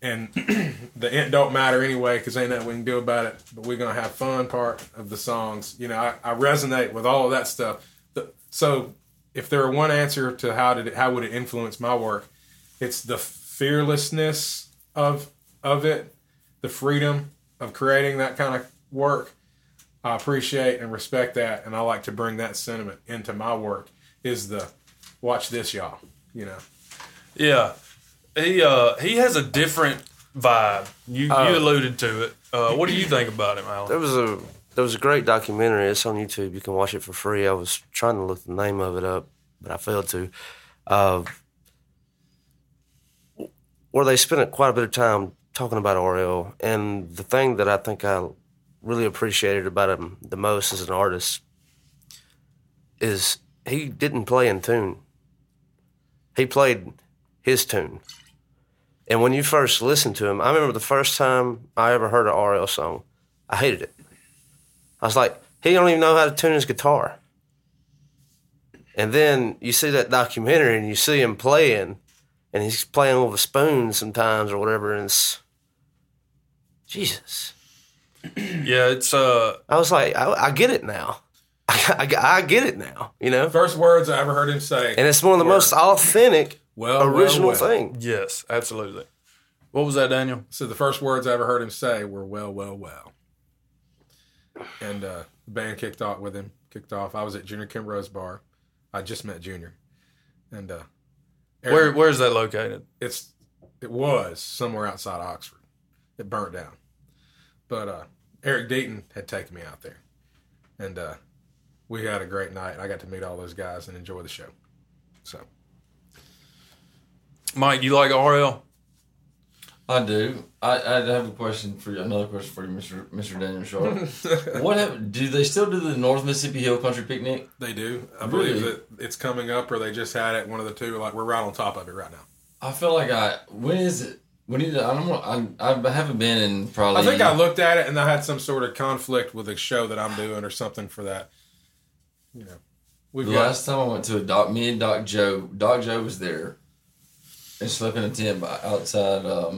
and the end don't matter anyway because ain't nothing we can do about it. But we're gonna have fun part of the songs. You know, I resonate with all of that stuff. So if there were one answer to how would it influence my work, it's the fearlessness of it, the freedom of creating that kind of work. I appreciate and respect that, and I like to bring that sentiment into my work. Is the watch this, y'all? You know. Yeah, he has a different vibe. You alluded to it. What do you think about him, Alan? There was a great documentary. It's on YouTube. You can watch it for free. I was trying to look the name of it up, but I failed to. Where they spent quite a bit of time talking about RL, and the thing that I think I really appreciated about him the most as an artist is he didn't play in tune. He played his tune. And when you first listened to him, I remember the first time I ever heard an RL song, I hated it. I was like, he don't even know how to tune his guitar. And then you see that documentary and you see him playing, and he's playing with a spoon sometimes or whatever, and it's Jesus. Yeah, it's I was like, I get it now. I get it now, you know? First words I ever heard him say. And it's one of the most authentic, original thing. Yes, absolutely. What was that, Daniel? So the first words I ever heard him say were, well, well, well. And the band kicked off. I was at Junior Kimbrough's bar. I just met Junior. And where's that located? It was somewhere outside Oxford. It burnt down. But Eric Deaton had taken me out there. And we had a great night. I got to meet all those guys and enjoy the show. So, Mike, you like RL? I do. I have a question for you. Another question for you, Mr. Daniel Sharp. What happened? Do they still do the North Mississippi Hill Country Picnic? They do. I believe that it's coming up, or they just had it. One of the two. Like we're right on top of it right now. I feel like when is it? We need to. I haven't been in probably. I think I looked at it and I had some sort of conflict with a show that I'm doing or something for that. You know, last time I went to me and Doc Joe was there and slept in a tent outside.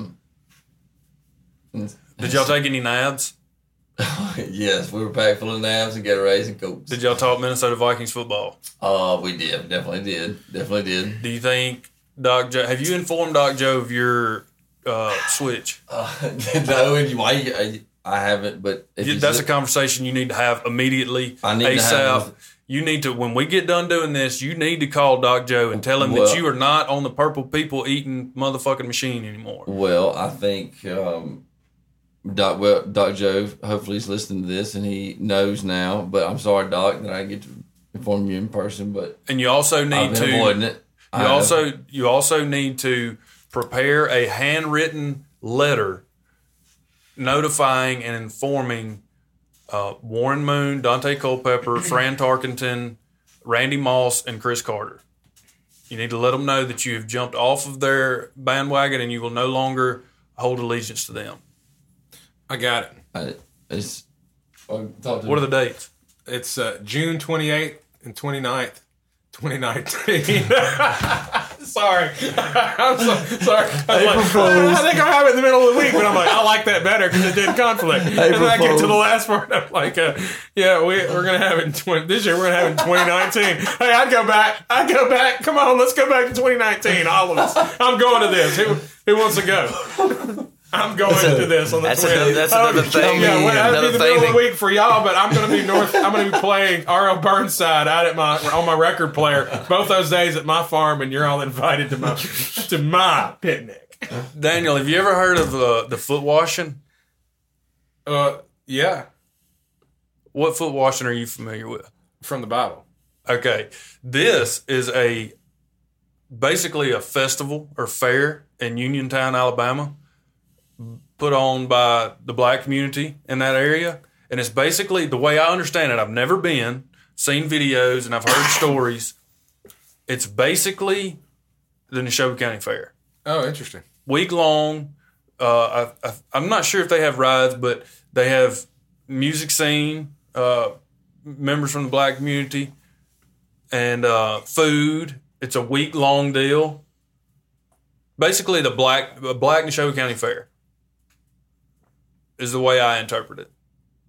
Did y'all take any nabs? Yes, we were packed full of nabs and Gatorades and Cokes. Did y'all talk Minnesota Vikings football? We did. Definitely did. Do you think Doc Joe? Have you informed Doc Joe of your switch? No, and I haven't. But that's a conversation you need to have immediately. I need ASAP. You need to, when we get done doing this, you need to call Doc Joe and tell him that you are not on the purple people eating motherfucking machine anymore. Well, I think Doc Joe, hopefully he's listening to this and he knows now. But I'm sorry, Doc, that I get to inform you in person. But you also need I've been avoiding it. You also need to prepare a handwritten letter notifying and informing Warren Moon, Dante Culpepper, Fran Tarkenton, Randy Moss, and Chris Carter. You need to let them know that you have jumped off of their bandwagon and you will no longer hold allegiance to them. I got it. What are the dates? It's June 28th and 29th, 2019. Sorry. I'm sorry. I think I have it in the middle of the week, but I'm like, I like that better because it didn't conflict. And then I get to the last part, I'm like, yeah, we're going to have it this year. We're going to have it in 2019. Hey, I'd go back. Come on, let's go back to 2019. All of us. I'm going to this. Who wants to go? I'm going to this on the 20th. That's another thing. Yeah, that'd be the middle of the week for y'all, but I'm going to be I'm going to be playing R.L. Burnside out at on my record player both those days at my farm, and you're all invited to my picnic. Daniel, have you ever heard of the foot washing? Yeah. What foot washing are you familiar with? From the Bible. Okay, this is basically a festival or fair in Uniontown, Alabama, put on by the black community in that area. And it's basically, the way I understand it, I've never been, seen videos, and I've heard stories. It's basically the Neshoba County Fair. Oh, interesting. Week long. I'm not sure if they have rides, but they have music scene, members from the black community, and food. It's a week long deal. Basically, the Black Neshoba County Fair is the way I interpret it.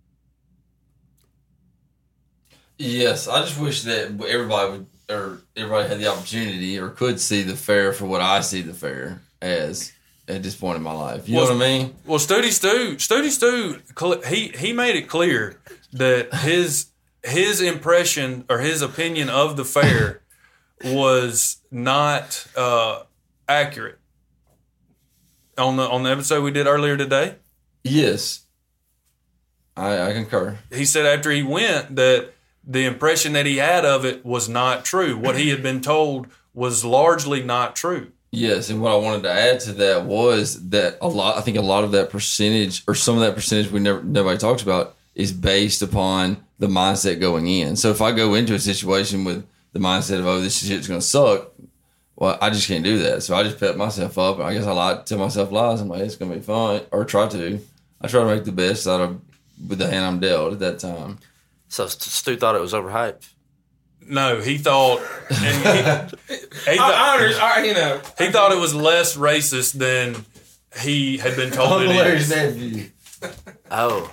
Yes, I just wish that everybody had the opportunity or could see the fair for what I see the fair as at this point in my life. You know what I mean? Well, Studi Stu, he made it clear that his impression or his opinion of the fair was not accurate. On the episode we did earlier today? Yes. I concur. He said after he went that the impression that he had of it was not true. What he had been told was largely not true. Yes, and what I wanted to add to that was that I think a lot of that percentage, or some of that percentage nobody talks about, is based upon the mindset going in. So if I go into a situation with the mindset of, oh, this shit's going to suck, well, I just can't do that. So I just pep myself up. I guess I tell myself lies. I'm like, it's going to be fun, or try to. I try to make the best out of with the hand I'm dealt at that time. So Stu thought it was overhyped. No, he thought. He thought it was less racist than he had been told it is. Oh,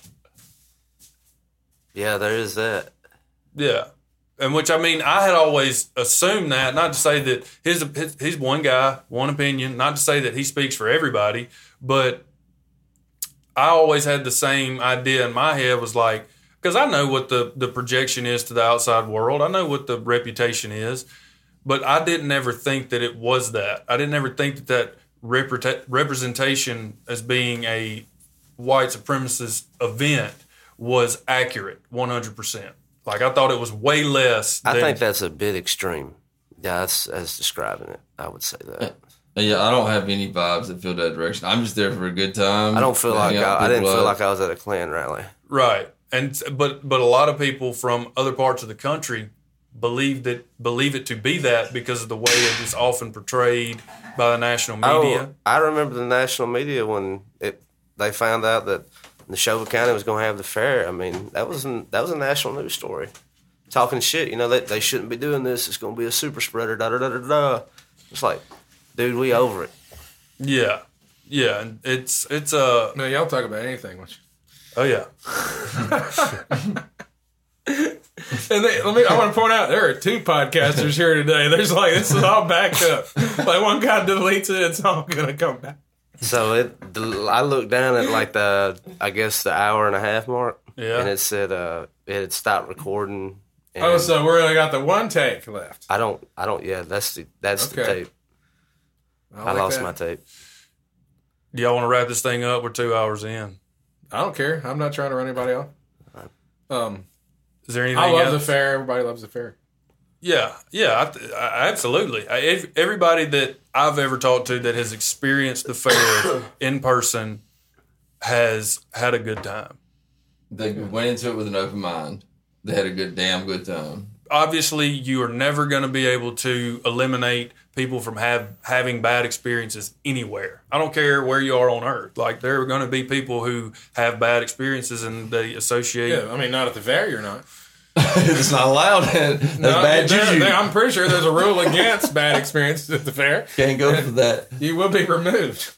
yeah, there is that. Yeah, and which I mean, I had always assumed that. Not to say that he's one guy, one opinion. Not to say that he speaks for everybody, but I always had the same idea in my head. Was like, because I know what the projection is to the outside world. I know what the reputation is. But I didn't ever think that it was that. I didn't ever think that representation as being a white supremacist event was accurate 100%. Like, I thought it was way less. I think that's a bit extreme. Yeah, that's describing it. I would say that. Yeah, I don't have any vibes that feel that direction. I'm just there for a good time. I don't feel like I didn't feel like I was at a Klan rally. Right. But a lot of people from other parts of the country believe it to be that because of the way it is often portrayed by the national media. Oh, I remember the national media when they found out that Neshoba County was going to have the fair. I mean, that was a national news story, talking shit. You know, they shouldn't be doing this. It's going to be a super spreader. Da da da da da. It's like, dude, we over it. Yeah, and it's No, y'all talk about anything, won't you? Oh yeah. And I want to point out there are two podcasters here today. There's like, this is all backed up. Like, one guy deletes it, it's all gonna come back. So I looked down at like the hour and a half mark. Yeah. And it said it had stopped recording. So we only got the one take left. I don't. Yeah, that's the tape. I lost my tape. Do y'all want to wrap this thing up? We're 2 hours in. I don't care. I'm not trying to run anybody off. Is there anything I love else? the fair. Everybody loves the fair. Yeah, I absolutely. Everybody that I've ever talked to that has experienced the fair in person has had a good time. They went into it with an open mind. They had a damn good time. Obviously, you are never going to be able to eliminate people from having bad experiences anywhere. I don't care where you are on earth. Like, there are going to be people who have bad experiences and they associate. Yeah, I mean, not at the fair, you're not. It's not allowed. That's bad juju. I'm pretty sure there's a rule against bad experiences at the fair. Can't go for that. You will be removed.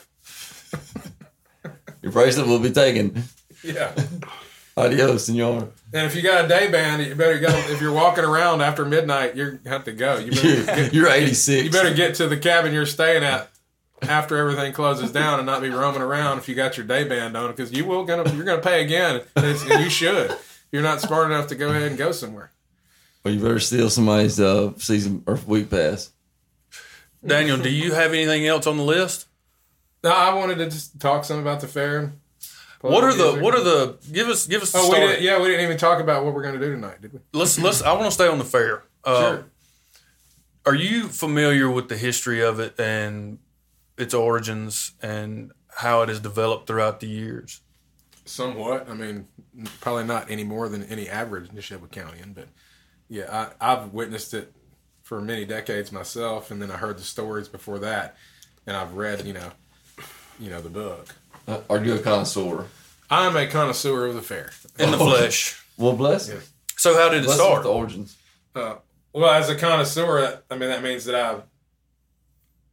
Your bracelet will be taken. Yeah. Adios, senor. And if you got a day band, you better go. If you're walking around after midnight, you have to go. You're 86. You better get to the cabin you're staying at after everything closes down and not be roaming around if you got your day band on, because you're gonna pay again, and you should. You're not smart enough to go ahead and go somewhere. Well, you better steal somebody's season or week pass. Daniel, do you have anything else on the list? No, I wanted to just talk some about the fair. What are the give us the story. We didn't even talk about what we're going to do tonight, did we? Let's I want to stay on the fair. Sure. Are you familiar with the history of it and its origins and how it has developed throughout the years? Somewhat. I mean, probably not any more than any average Neshoba Countian, but yeah, I've witnessed it for many decades myself, and then I heard the stories before that, and I've read, the book. Are you a connoisseur? I'm a connoisseur of the fair. In the flesh. Well, bless you. So how did it start? The origins. Well, as a connoisseur, that means that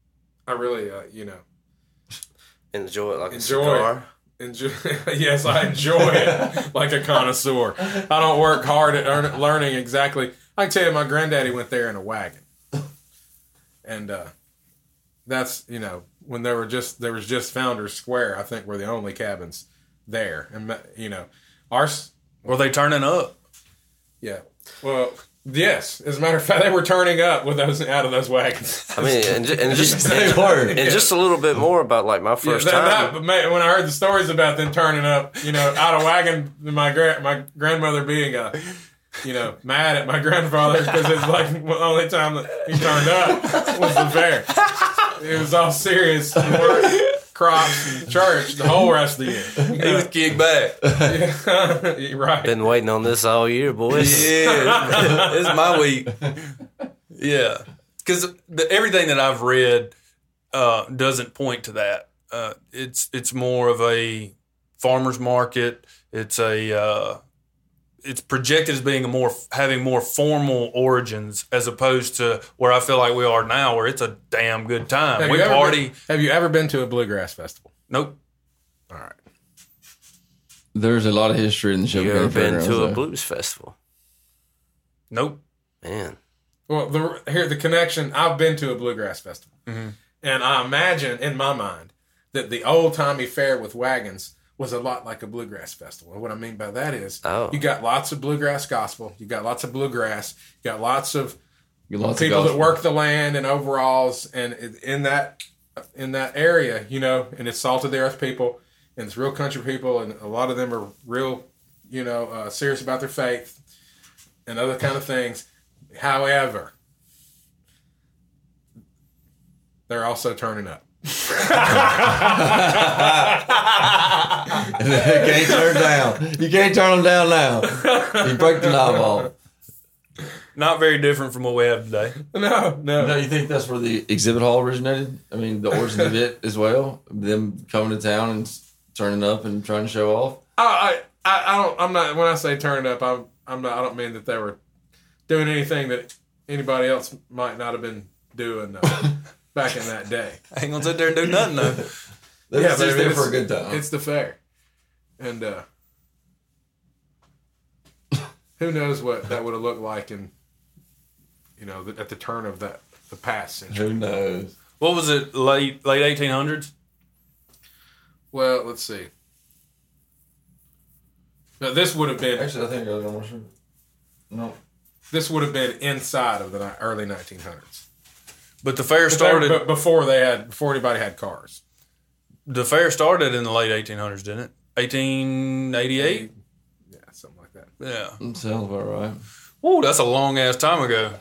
I really, Enjoy it like a cigar. Enjoy. Yes, I enjoy it like a connoisseur. I don't work hard at learning exactly. I can tell you, my granddaddy went there in a wagon, and that's when there was just Founders Square. I think were the only cabins there, and ours. Were they turning up? Yeah. Well, yes. As a matter of fact, they were turning up with those out of those wagons. I mean, and just a little bit more about like my first time. When I heard the stories about them turning up, out of wagon, my grandmother being mad at my grandfather because it's like the only time that he turned up was the fair. It was all serious work, crops, and church the whole rest of the year. He was kicked back. Yeah. Right. Been waiting on this all year, boys. Yeah, it's my week. Yeah, because everything that I've read doesn't point to that. It's more of a farmer's market. It's projected as being having more formal origins as opposed to where I feel like we are now, where it's a damn good time. Have you ever been to a bluegrass festival? Nope. All right. There's a lot of history in the show. You ever been to a blues festival? Nope. Man. Well, the connection. I've been to a bluegrass festival, and I imagine in my mind that the old timey fair with wagons was a lot like a bluegrass festival. And what I mean by that is you got lots of bluegrass gospel, you got lots of bluegrass, you got lots of people that work the land in overalls, and in that area, and it's salt of the earth people, and it's real country people, and a lot of them are real, serious about their faith and other kind of things. However, they're also turning up. You can't turn down. You can't turn them down now. You break the knob off. Not very different from what we have today. No. No, you think that's where the exhibit hall originated? I mean, the origin of it as well. Them coming to town and turning up and trying to show off. I don't. I'm not. When I say turn up, I'm not. I don't mean that they were doing anything that anybody else might not have been doing back in that day. I ain't gonna sit there and do nothing though. They're just there for a good time. It's the fair, and who knows what that would have looked like in, at the turn of the past century. Who knows? What was it? Late 1800s? Well, let's see. Now, this would have been Actually, I think I was almost sure. No. This would have been inside of the early 1900s. But the fair started before anybody had cars. The fair started in the late 1800s, didn't it? 1888? Yeah, something like that. Yeah. That sounds about right. Ooh, that's a long ass time ago.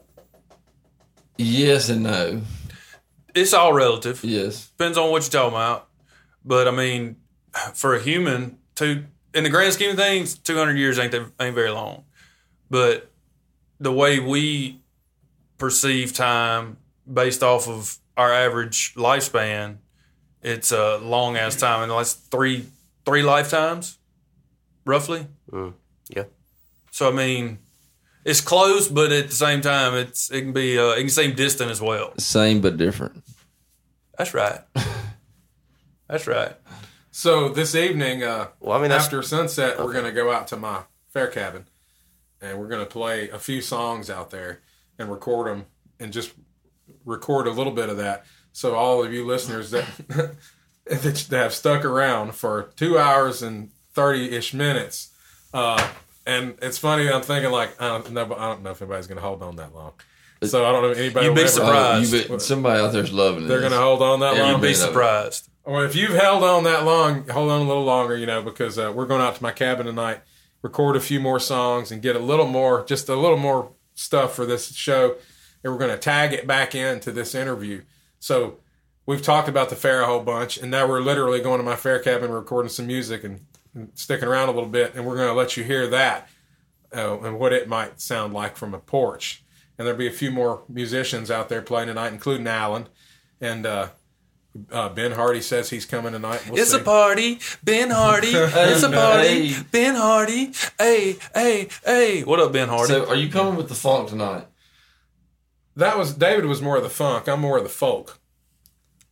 Yes and no. It's all relative. Yes. Depends on what you're talking about. But I mean, for a human, in the grand scheme of things, 200 years ain't very long. But the way we perceive time based off of our average lifespan, it's a long ass time. And that's three lifetimes, roughly. Yeah. So I mean, it's close, but at the same time, it can seem distant as well. Same but different. That's right. That's right. So this evening, after sunset, we're going to go out to my fair cabin, and we're going to play a few songs out there and record them, and just record a little bit of that. So all of you listeners that that have stuck around for 2 hours and 30-ish minutes, and it's funny, I'm thinking like, I don't know if anybody's going to hold on that long. So I don't know if anybody. You'd be surprised. Somebody out there's loving it. They're going to hold on that long. You'd be surprised. Well, if you've held on that long, hold on a little longer, because we're going out to my cabin tonight, record a few more songs, and get a little more stuff for this show, and we're going to tag it back into this interview. So we've talked about the fair a whole bunch, and now we're literally going to my fair cabin, recording some music and sticking around a little bit, and we're going to let you hear that and what it might sound like from a porch. And there'll be a few more musicians out there playing tonight, including Alan, and Ben Hardy says he's coming tonight. It's a party, Ben Hardy. It's a party, Ben Hardy. Hey. What up, Ben Hardy? So, are you coming with the funk tonight? David was more of the funk. I'm more of the folk.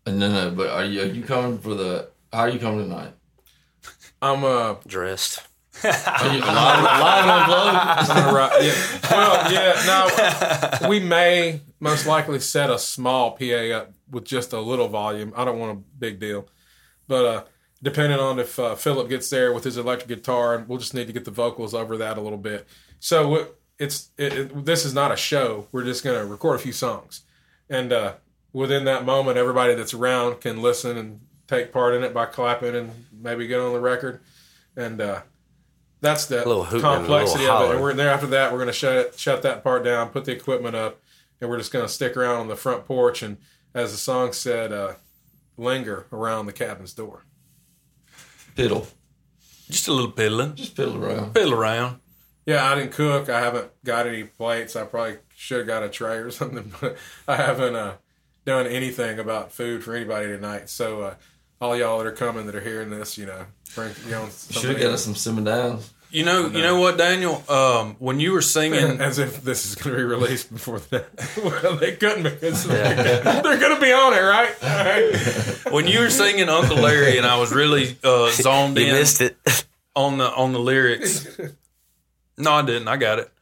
No, but are you coming for the? How are you coming tonight? I'm Dressed. Are you live and unplugged? yeah. Well, yeah. No, we may most likely set a small PA up with just a little volume. I don't want a big deal, but depending on if Philip gets there with his electric guitar, and we'll just need to get the vocals over that a little bit. So this is not a show. We're just going to record a few songs, and within that moment, everybody that's around can listen and take part in it by clapping and maybe get on the record, and that's the complexity of it. And we're there after that. We're going to shut that part down, put the equipment up, and we're just going to stick around on the front porch and, as the song said, linger around the cabin's door. Piddle. Just a little piddling. Just piddle around. Piddle around. Yeah, I didn't cook. I haven't got any plates. I probably should have got a tray or something, but I haven't done anything about food for anybody tonight. So all y'all that are coming that are hearing this, bring should have got us some simmer downs. You know what, Daniel? When you were singing, as if this is going to be released before that. Well, they couldn't because they're going to be on it, right? All right. When you were singing Uncle Larry, and I was really zoned in. You missed it on the lyrics. No, I didn't. I got it.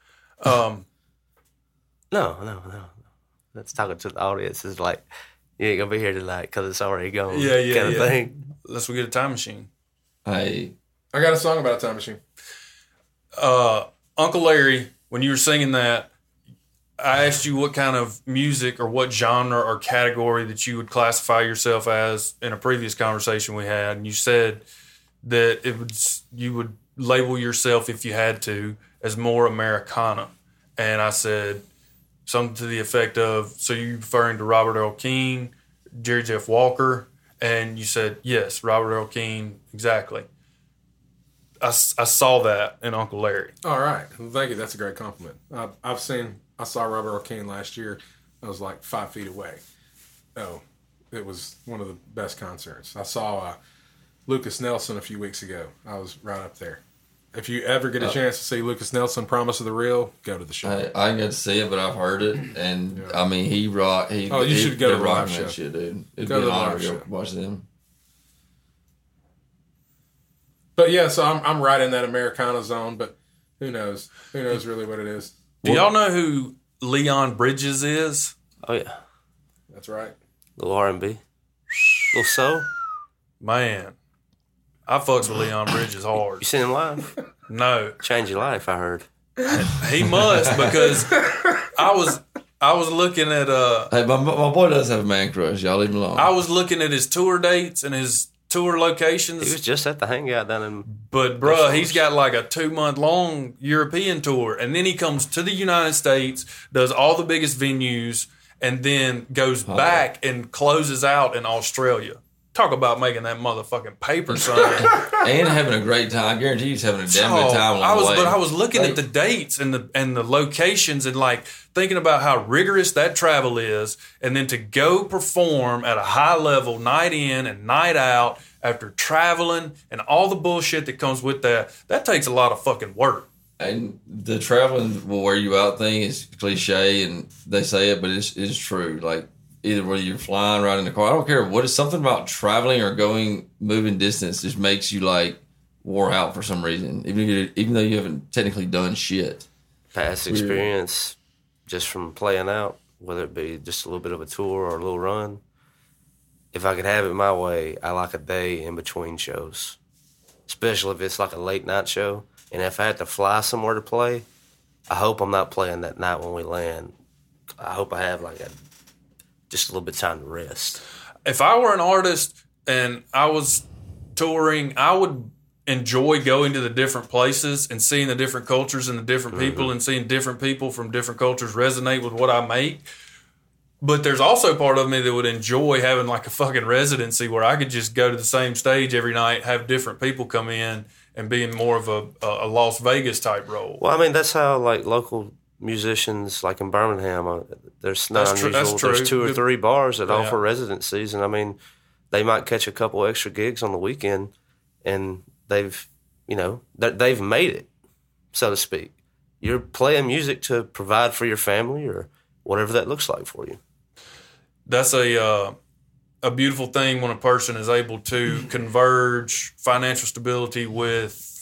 No. That's talking to the audience. It's like, you ain't going to be here tonight because it's already gone. Yeah. Kind of thing. Unless we get a time machine. Hey. I got a song about a time machine. Uncle Larry, when you were singing that, I asked you what kind of music or what genre or category that you would classify yourself as in a previous conversation we had, and you said that you would label yourself, if you had to, as more Americana. And I said something to the effect of, so you're referring to Robert Earl Keen, Jerry Jeff Walker, and you said, yes, Robert Earl Keen, exactly. I saw that in Uncle Larry. All right. Well, thank you. That's a great compliment. I saw Robert Earl Keen last year. I was like 5 feet away. Oh, it was one of the best concerts. I saw Lucas Nelson a few weeks ago. I was right up there. If you ever get a chance to see Lucas Nelson, Promise of the Real, go to the show. I didn't get to see it, but I've heard it, and I mean, he rocked. You should go to the live show. That shit, dude. It'd go be to an the honor live to show. go watch them. But yeah, so I'm right in that Americana zone, but who knows? Who knows really what it is? Do y'all know who Leon Bridges is? Oh, yeah. That's right. Little R&B. Little soul. Man, I fucks with Leon Bridges hard. You seen him live? No. Changed your life, I heard. He must, because I was looking at Hey, my boy does have a man crush. Y'all leave him alone. I was looking at his tour dates and his tour locations. He was just at the hangout down in... But, bruh, he's got like a 2-month-long European tour. And then he comes to the United States, does all the biggest venues, and then goes back and closes out in Australia. Talk about making that motherfucking paper, son. And having a great time. I guarantee he's having a damn good time along the way. But I was looking at the dates and the locations and like thinking about how rigorous that travel is, and then to go perform at a high level night in and night out after traveling and all the bullshit that comes with that takes a lot of fucking work. And the traveling will wear you out thing is cliche, and they say it, but it's true. Like, either whether you're flying, riding in the car, I don't care what. It's something about traveling or moving distance just makes you like wore out for some reason, even though you haven't technically done shit. Past experience just from playing out, whether it be just a little bit of a tour or a little run. If I could have it my way, I like a day in between shows, especially if it's like a late night show. And if I had to fly somewhere to play, I hope I'm not playing that night when we land. I hope I have like just a little bit of time to rest. If I were an artist and I was touring, I would enjoy going to the different places and seeing the different cultures and the different people and seeing different people from different cultures resonate with what I make. But there's also part of me that would enjoy having like a fucking residency where I could just go to the same stage every night, have different people come in and be in more of a Las Vegas type role. Well, I mean, that's how like local musicians like in Birmingham, there's not unusual. There's 2 or 3 bars that offer residencies, and I mean, they might catch a couple extra gigs on the weekend, and they've made it, so to speak. You're playing music to provide for your family or whatever that looks like for you. That's a a beautiful thing when a person is able to converge financial stability with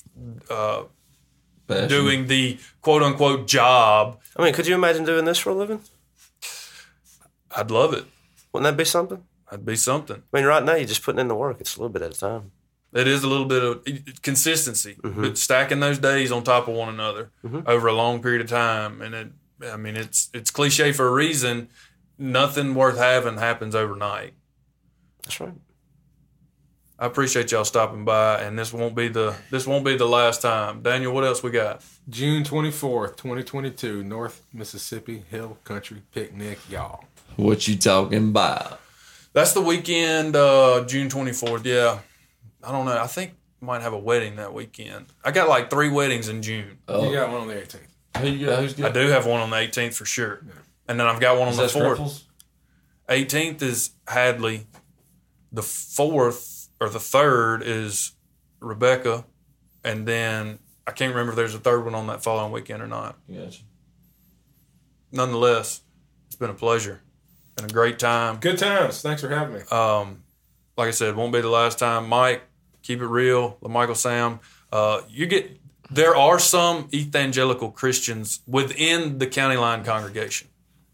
doing the quote-unquote job. I mean, could you imagine doing this for a living? I'd love it. Wouldn't that be something? That'd be something. I mean, right now you're just putting in the work. It's a little bit at a time. It is a little bit of consistency, but stacking those days on top of one another over a long period of time. And it's cliche for a reason. Nothing worth having happens overnight. That's right. I appreciate y'all stopping by, and this won't be the last time. Daniel, what else we got? June 24th, 2022, North Mississippi Hill Country Picnic, y'all. What you talking about? That's the weekend, June 24th. Yeah. I don't know. I think I might have a wedding that weekend. I got like 3 weddings in June. You got one on the 18th. Who's good? I do have one on the 18th for sure. Yeah. And then I've got one on the 4th. 18th is Hadley. The 4th or the 3rd is Rebecca. And then I can't remember if there's a 3rd one on that following weekend or not. Gotcha. Nonetheless, it's been a pleasure. Been a great time. Good times. Thanks for having me. Like I said, won't be the last time. Mike, keep it real. LaMichael Sam. There are some evangelical Christians within the County Line congregation.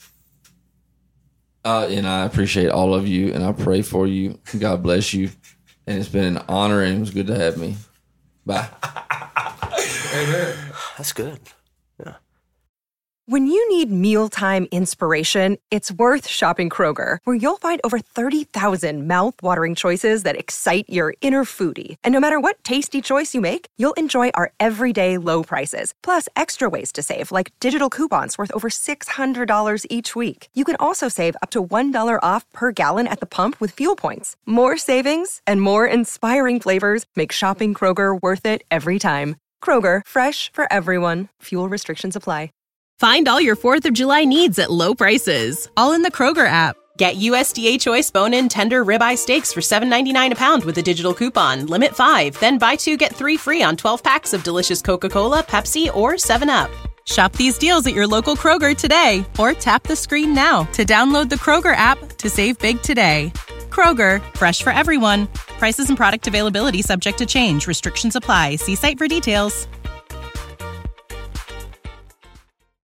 And I appreciate all of you, and I pray for you. God bless you. And it's been an honor, and it was good to have me. Bye. Amen. That's good. Yeah. When you need mealtime inspiration, it's worth shopping Kroger, where you'll find over 30,000 mouth-watering choices that excite your inner foodie. And no matter what tasty choice you make, you'll enjoy our everyday low prices, plus extra ways to save, like digital coupons worth over $600 each week. You can also save up to $1 off per gallon at the pump with fuel points. More savings and more inspiring flavors make shopping Kroger worth it every time. Kroger, fresh for everyone. Fuel restrictions apply. Find all your 4th of July needs at low prices, all in the Kroger app. Get USDA Choice Bone-In Tender Ribeye Steaks for $7.99 a pound with a digital coupon. Limit 5. Then buy 2, get 3 free on 12 packs of delicious Coca-Cola, Pepsi, or 7-Up. Shop these deals at your local Kroger today, or tap the screen now to download the Kroger app to save big today. Kroger, fresh for everyone. Prices and product availability subject to change. Restrictions apply. See site for details.